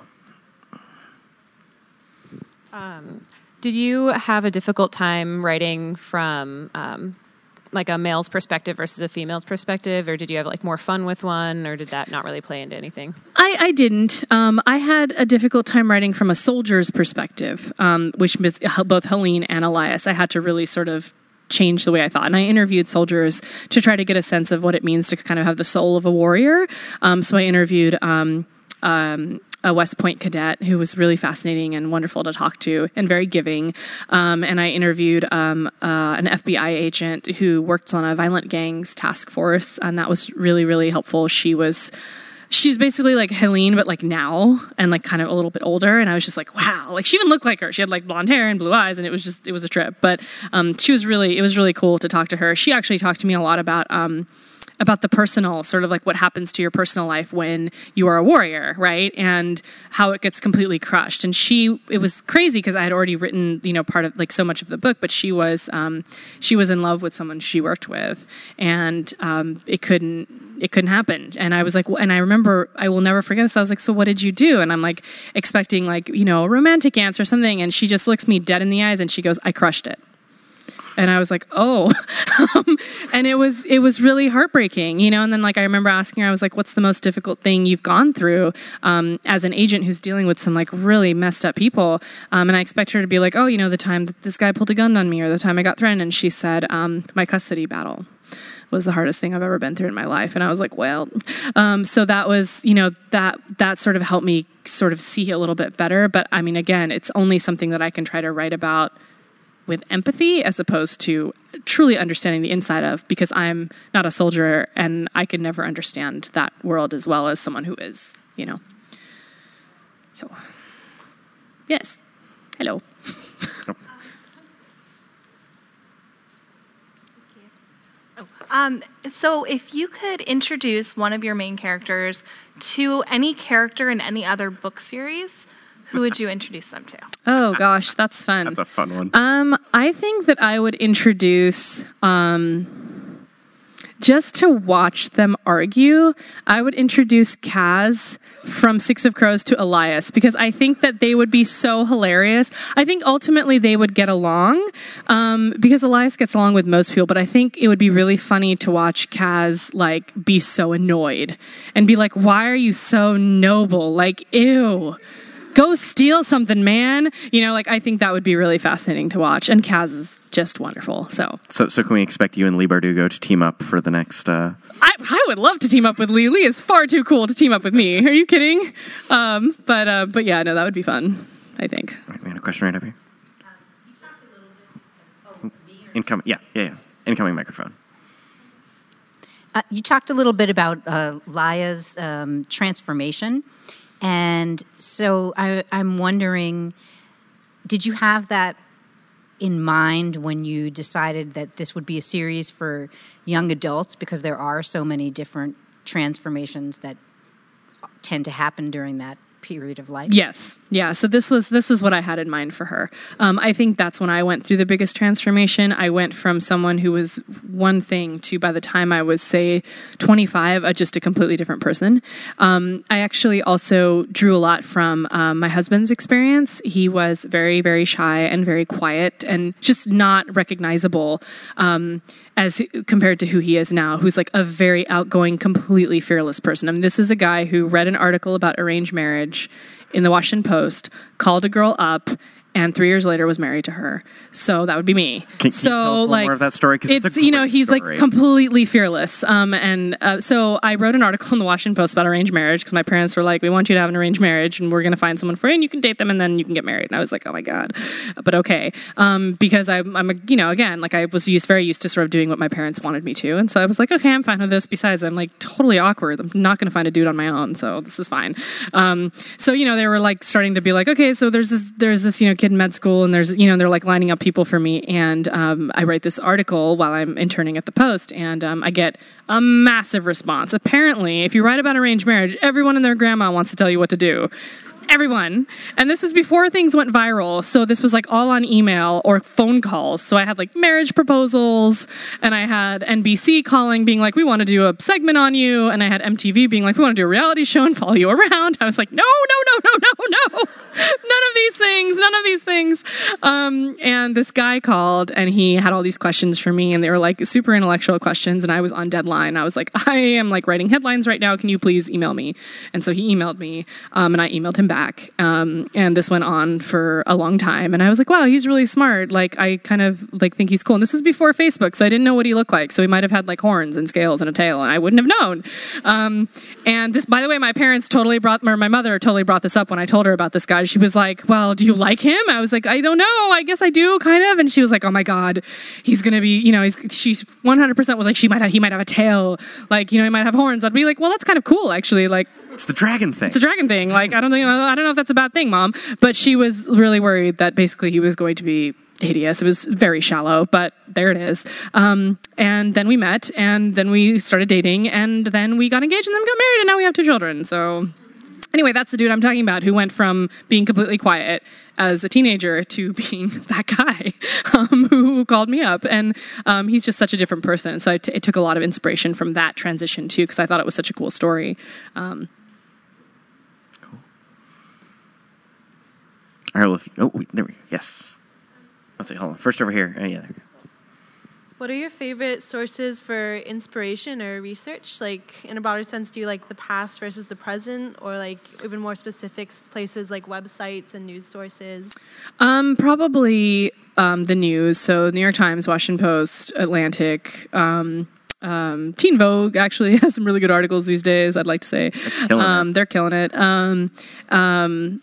Um, did you have a difficult time writing from um, like a male's perspective versus a female's perspective? Or did you have like more fun with one? Or did that not really play into anything? I, I didn't. Um, I had a difficult time writing from a soldier's perspective, um, which was both Helene and Elias. I had to really sort of change the way I thought. And I interviewed soldiers to try to get a sense of what it means to kind of have the soul of a warrior. Um, so I interviewed um, um, a West Point cadet who was really fascinating and wonderful to talk to and very giving. Um, and I interviewed um, uh, an F B I agent who worked on a violent gangs task force. And that was really, really helpful. She was She's basically like Helene, but like now and like kind of a little bit older. And I was just like, wow, like she even looked like her. She had like blonde hair and blue eyes, and it was just, it was a trip. But um, she was really, it was really cool to talk to her. She actually talked to me a lot about, um, about the personal, sort of like what happens to your personal life when you are a warrior, right? And how it gets completely crushed. And she, it was crazy because I had already written, you know, part of like so much of the book, but she was, um, she was in love with someone she worked with, and um, it couldn't, it couldn't happen. And I was like, and I remember, I will never forget this. I was like, so what did you do? And I'm like expecting like, you know, a romantic answer or something. And she just looks me dead in the eyes and she goes, I crushed it. And I was like, oh. um, and it was it was really heartbreaking, you know. And then like I remember asking her, I was like, what's the most difficult thing you've gone through um, as an agent who's dealing with some like really messed up people? Um, and I expect her to be like, oh, you know, the time that this guy pulled a gun on me or the time I got threatened. And she said, um, my custody battle was the hardest thing I've ever been through in my life. And I was like, well, um, so that was, you know, that that sort of helped me sort of see a little bit better. But I mean, again, it's only something that I can try to write about with empathy as opposed to truly understanding the inside of, because I'm not a soldier and I could never understand that world as well as someone who is, you know. So, yes. Hello. Um, so if you could introduce one of your main characters to any character in any other book series, who would you introduce them to? Oh gosh, that's fun. That's a fun one. Um, I think that I would introduce, um, just to watch them argue, I would introduce Kaz from Six of Crows to Elias, because I think that they would be so hilarious. I think ultimately they would get along, um, because Elias gets along with most people, but I think it would be really funny to watch Kaz like be so annoyed and be like, why are you so noble? Like, ew. Go steal something, man. You know, like, I think that would be really fascinating to watch. And Kaz is just wonderful, so. So so can we expect you and Lee Bardugo to team up for the next... Uh... I, I would love to team up with Lee. Lee is far too cool to team up with me. Are you kidding? Um, but uh, but yeah, no, that would be fun, I think. All right, we had a question right up here. Incoming, yeah, yeah, yeah. Incoming microphone. Uh, you talked a little bit about uh, Laya's um, transformation. And so I, I'm wondering, did you have that in mind when you decided that this would be a series for young adults? Because there are so many different transformations that tend to happen during that period of life. Yes. Yeah. So this was this was what I had in mind for her. Um, I think that's when I went through the biggest transformation. I went from someone who was one thing to, by the time I was, say, twenty-five, uh, just a completely different person. Um, I actually also drew a lot from um, my husband's experience. He was very, very shy and very quiet and just not recognizable um, as compared to who he is now, who's like a very outgoing, completely fearless person. I mean, this is a guy who read an article about arranged marriage in the Washington Post, called a girl up, and three years later was married to her. So that would be me. Can, can so you tell us like more of that story? It's, it's a you know, he's story. like completely fearless. Um, and uh, so I wrote an article in the Washington Post about arranged marriage because my parents were like, we want you to have an arranged marriage and we're going to find someone for you and you can date them and then you can get married. And I was like, oh my God, but okay. Um, because I'm, I'm a, you know, again, like I was used, very used to sort of doing what my parents wanted me to. And so I was like, okay, I'm fine with this. Besides, I'm like totally awkward. I'm not going to find a dude on my own. So this is fine. Um, so, you know, they were like starting to be like, okay, so there's this, there's this, you know, kid in med school and there's, you know, they're like lining up people for me. And um, I write this article while I'm interning at the Post, and um, I get a massive response. Apparently, if you write about arranged marriage, everyone and their grandma wants to tell you what to do. Everyone. And this was before things went viral. So this was like all on email or phone calls. So I had like marriage proposals and I had N B C calling being like, we want to do a segment on you. And I had M T V being like, we want to do a reality show and follow you around. I was like, no, no, no, no, no, no. None of these things. None of these things. Um, and this guy called and he had all these questions for me and they were like super intellectual questions. And I was on deadline. I was like, I am like writing headlines right now. Can you please email me? And so he emailed me um, and I emailed him back. Um, and this went on for a long time. And I was like, wow, he's really smart. Like, I kind of like think he's cool. And this was before Facebook, so I didn't know what he looked like. So he might have had like horns and scales and a tail, and I wouldn't have known. Um, and this, by the way, my parents totally brought, or my mother totally brought this up when I told her about this guy. She was like, well, do you like him? I was like, I don't know. I guess I do, kind of. And she was like, oh my God, he's going to be, you know, he's, she's one hundred percent was like, she might have, he might have a tail. Like, you know, he might have horns. I'd be like, well, that's kind of cool, actually. Like, it's the dragon thing. It's a dragon thing. Like, I don't think, I don't know if that's a bad thing, Mom. But she was really worried that basically he was going to be hideous. It was very shallow, but there it is. Um, and then we met, and then we started dating, and then we got engaged, and then we got married, and now we have two children. So anyway, that's the dude I'm talking about who went from being completely quiet as a teenager to being that guy um, who called me up. And um, he's just such a different person. So I t- it took a lot of inspiration from that transition, too, because I thought it was such a cool story. Um, All right, well, if you, oh, wait, there we go. Yes. Let's see, hold on. First over here. Oh, yeah, there we go. What are your favorite sources for inspiration or research? Like, in a broader sense, do you like the past versus the present, or like even more specific places like websites and news sources? Um, probably um, the news. So New York Times, Washington Post, Atlantic, um, um, Teen Vogue actually has some really good articles these days, I'd like to say. They're killing um, it. They're killing it. Um, um,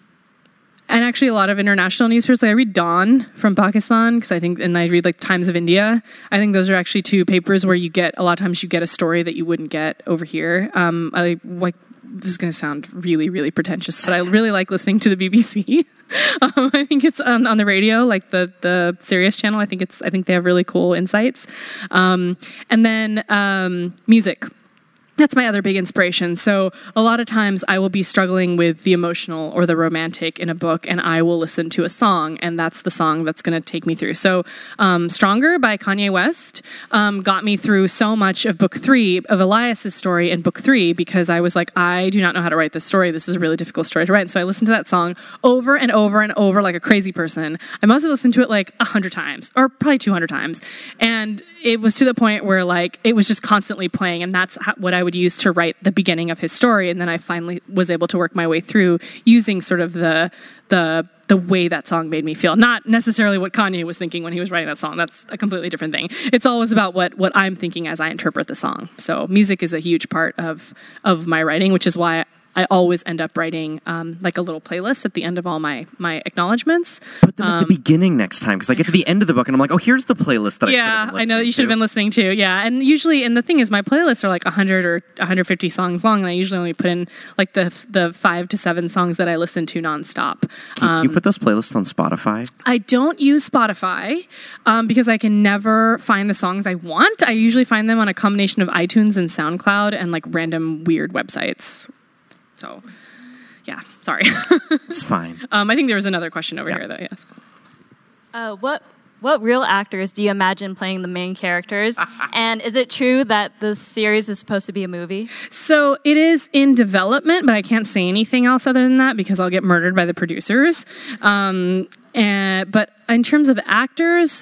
And actually, a lot of international newspapers. Like I read Dawn from Pakistan because I think, and I read like Times of India. I think those are actually two papers where you get a lot of times you get a story that you wouldn't get over here. Um, I like. This is going to sound really, really pretentious, but I really like listening to the B B C. um, I think it's on, on the radio, like the the Sirius channel. I think it's. I think they have really cool insights. Um, and then um, music. That's my other big inspiration. So a lot of times I will be struggling with the emotional or the romantic in a book, and I will listen to a song, and that's the song that's going to take me through. So um, Stronger by Kanye West um, got me through so much of book three, of Elias's story in book three, because I was like, I do not know how to write this story. This is a really difficult story to write. And so I listened to that song over and over and over like a crazy person. I must have listened to it like a hundred times, or probably two hundred times. And it was to the point where like it was just constantly playing, and that's how, what I would use to write the beginning of his story. And then I finally was able to work my way through using sort of the the the way that song made me feel. Not necessarily what Kanye was thinking when he was writing that song. That's a completely different thing. It's always about what what I'm thinking as I interpret the song. So music is a huge part of of my writing, which is why I always end up writing um, like a little playlist at the end of all my my acknowledgments. Put them um, at the beginning next time, because I get to the end of the book and I'm like, oh, here's the playlist that I should have yeah, been I know that you should have to. been listening to. Yeah, and usually, and the thing is, my playlists are like one hundred or one hundred fifty songs long, and I usually only put in like the the five to seven songs that I listen to nonstop. Can Um, you put those playlists on Spotify? I don't use Spotify um, because I can never find the songs I want. I usually find them on a combination of iTunes and SoundCloud and like random weird websites. So, yeah, sorry. It's fine. um, I think there was another question over Yeah. here, though. Yes. Uh, what what real actors do you imagine playing the main characters? And is it true that the series is supposed to be a movie? So it is in development, but I can't say anything else other than that because I'll get murdered by the producers. Um, and, but in terms of actors,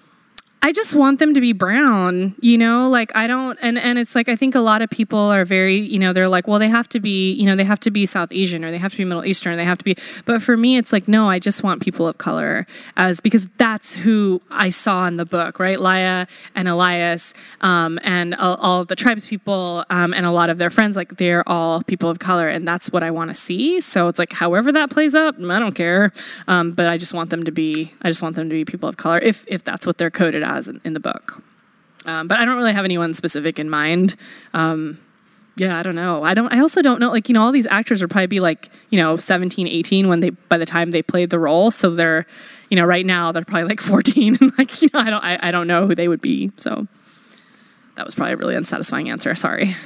I just want them to be brown, you know, like I don't, and, and it's like, I think a lot of people are very, you know, they're like, well, they have to be, you know, they have to be South Asian or they have to be Middle Eastern, or they have to be, but for me, it's like, no, I just want people of color as, because that's who I saw in the book, right? Laia and Elias, um, and all, all of the tribes people, um, and a lot of their friends, like they're all people of color, and that's what I want to see. So it's like, however that plays out, I don't care. Um, but I just want them to be, I just want them to be people of color if, if that's what they're coded as. In, in the book. Um, but I don't really have anyone specific in mind. Um, yeah, I don't know. I don't, I also don't know, like, you know, all these actors would probably be like, you know, seventeen, eighteen when they, by the time they played the role. So they're, you know, right now they're probably like fourteen. like, you know, I don't, I, I don't know who they would be. So that was probably a really unsatisfying answer. Sorry.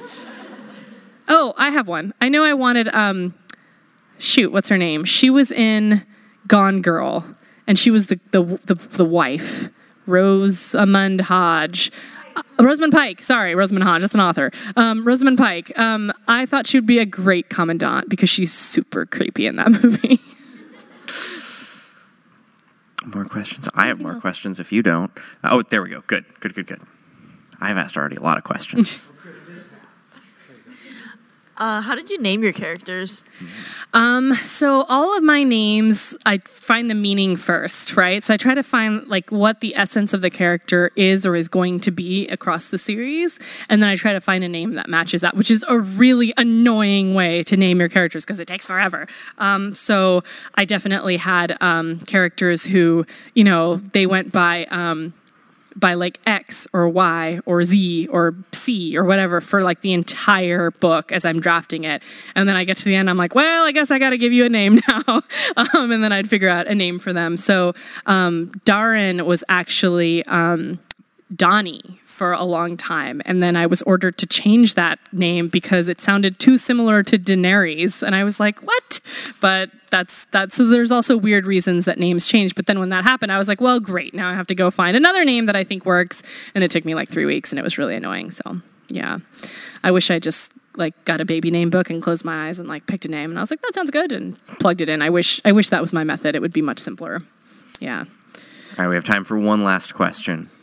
Oh, I have one. I know I wanted, um, shoot, what's her name? She was in Gone Girl, and she was the, the, the, the wife. Rosamund Hodge. Uh, Rosamund Pike. Sorry, Rosamund Hodge. That's an author. Um, Rosamund Pike. Um, I thought she would be a great commandant because she's super creepy in that movie. More questions? I have more questions if you don't. Oh, there we go. Good, good, good, good. I've asked already a lot of questions. Uh, how did you name your characters? Um, so all of my names, I find the meaning first, right? So I try to find like what the essence of the character is or is going to be across the series. And then I try to find a name that matches that, which is a really annoying way to name your characters because it takes forever. Um, so I definitely had um, characters who, you know, they went by... Um, by like X or Y or Z or C or whatever for like the entire book as I'm drafting it. And then I get to the end, I'm like, well, I guess I got to give you a name now. um, and then I'd figure out a name for them. So um, Darren was actually um, Donnie for a long time. And then I was ordered to change that name because it sounded too similar to Daenerys. And I was like, what? But that's, that's, so there's also weird reasons that names change. But then when that happened, I was like, well, great. Now I have to go find another name that I think works. And it took me like three weeks and it was really annoying. So yeah, I wish I just like got a baby name book and closed my eyes and like picked a name. And I was like, that sounds good. And plugged it in. I wish, I wish that was my method. It would be much simpler. Yeah. All right, we have time for one last question.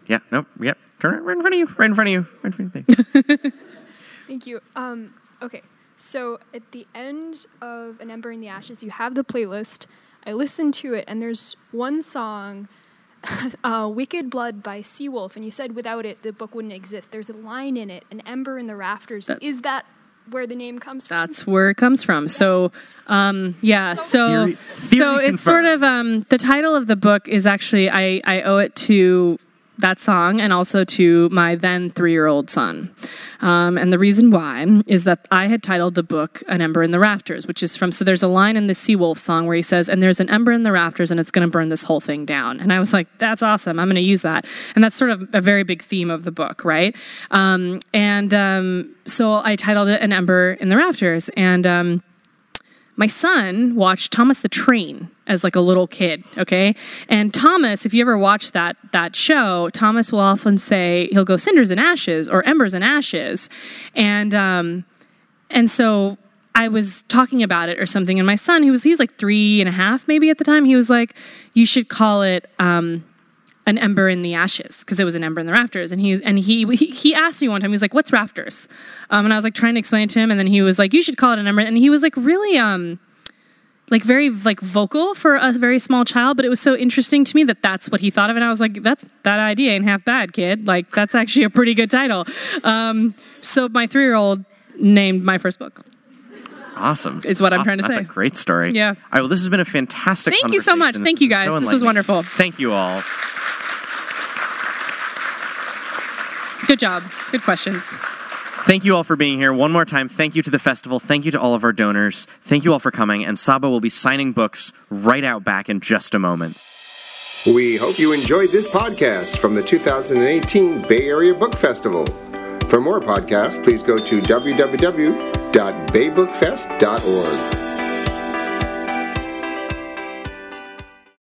Yeah, nope, yep. Turn it right in front of you, right in front of you. Right in front of you. Thank you. Um, okay, so at the end of An Ember in the Ashes, you have the playlist. I listened to it, and there's one song, uh, Wicked Blood by Seawolf, and you said without it, the book wouldn't exist. There's a line in it, An Ember in the Rafters. That- Is that where the name comes from? That's where it comes from. So, um, yeah. So, Theory- theory so it's sort of um, the title of the book is actually I, I owe it to that song and also to my then three-year-old son. Um, and the reason why is that I had titled the book An Ember in the Rafters, which is from, so there's a line in the Seawolf song where he says, and there's an ember in the rafters and it's going to burn this whole thing down. And I was like, that's awesome. I'm going to use that. And that's sort of a very big theme of the book, right? Um, and um, so I titled it An Ember in the Rafters. And um, my son watched Thomas the Train as like a little kid, okay? And Thomas, if you ever watch that that show, Thomas will often say, he'll go cinders and ashes or embers and ashes. And um, and so I was talking about it or something, and my son, he was he was like three and a half maybe at the time, he was like, you should call it um, An Ember in the Ashes, because it was an ember in the rafters. And he and he, he he asked me one time, he was like, what's rafters? Um, and I was like trying to explain it to him, and then he was like, you should call it an ember. And he was like really um like very like vocal for a very small child, but it was so interesting to me that that's what he thought of it. And I was like, that's that idea ain't half bad, kid. Like, that's actually a pretty good title. Um, so my three-year-old named my first book. Awesome. Is what I'm awesome. trying to That's say. That's a great story. Yeah. All right, well, this has been a fantastic Thank you so much. conversation. Thank you, guys. So this was enlightening. wonderful. Thank you all. Good job. Good questions. Thank you all for being here. One more time, thank you to the festival. Thank you to all of our donors. Thank you all for coming. And Saba will be signing books right out back in just a moment. We hope you enjoyed this podcast from the two thousand eighteen Bay Area Book Festival. For more podcasts, please go to w w w dot bay book fest dot org.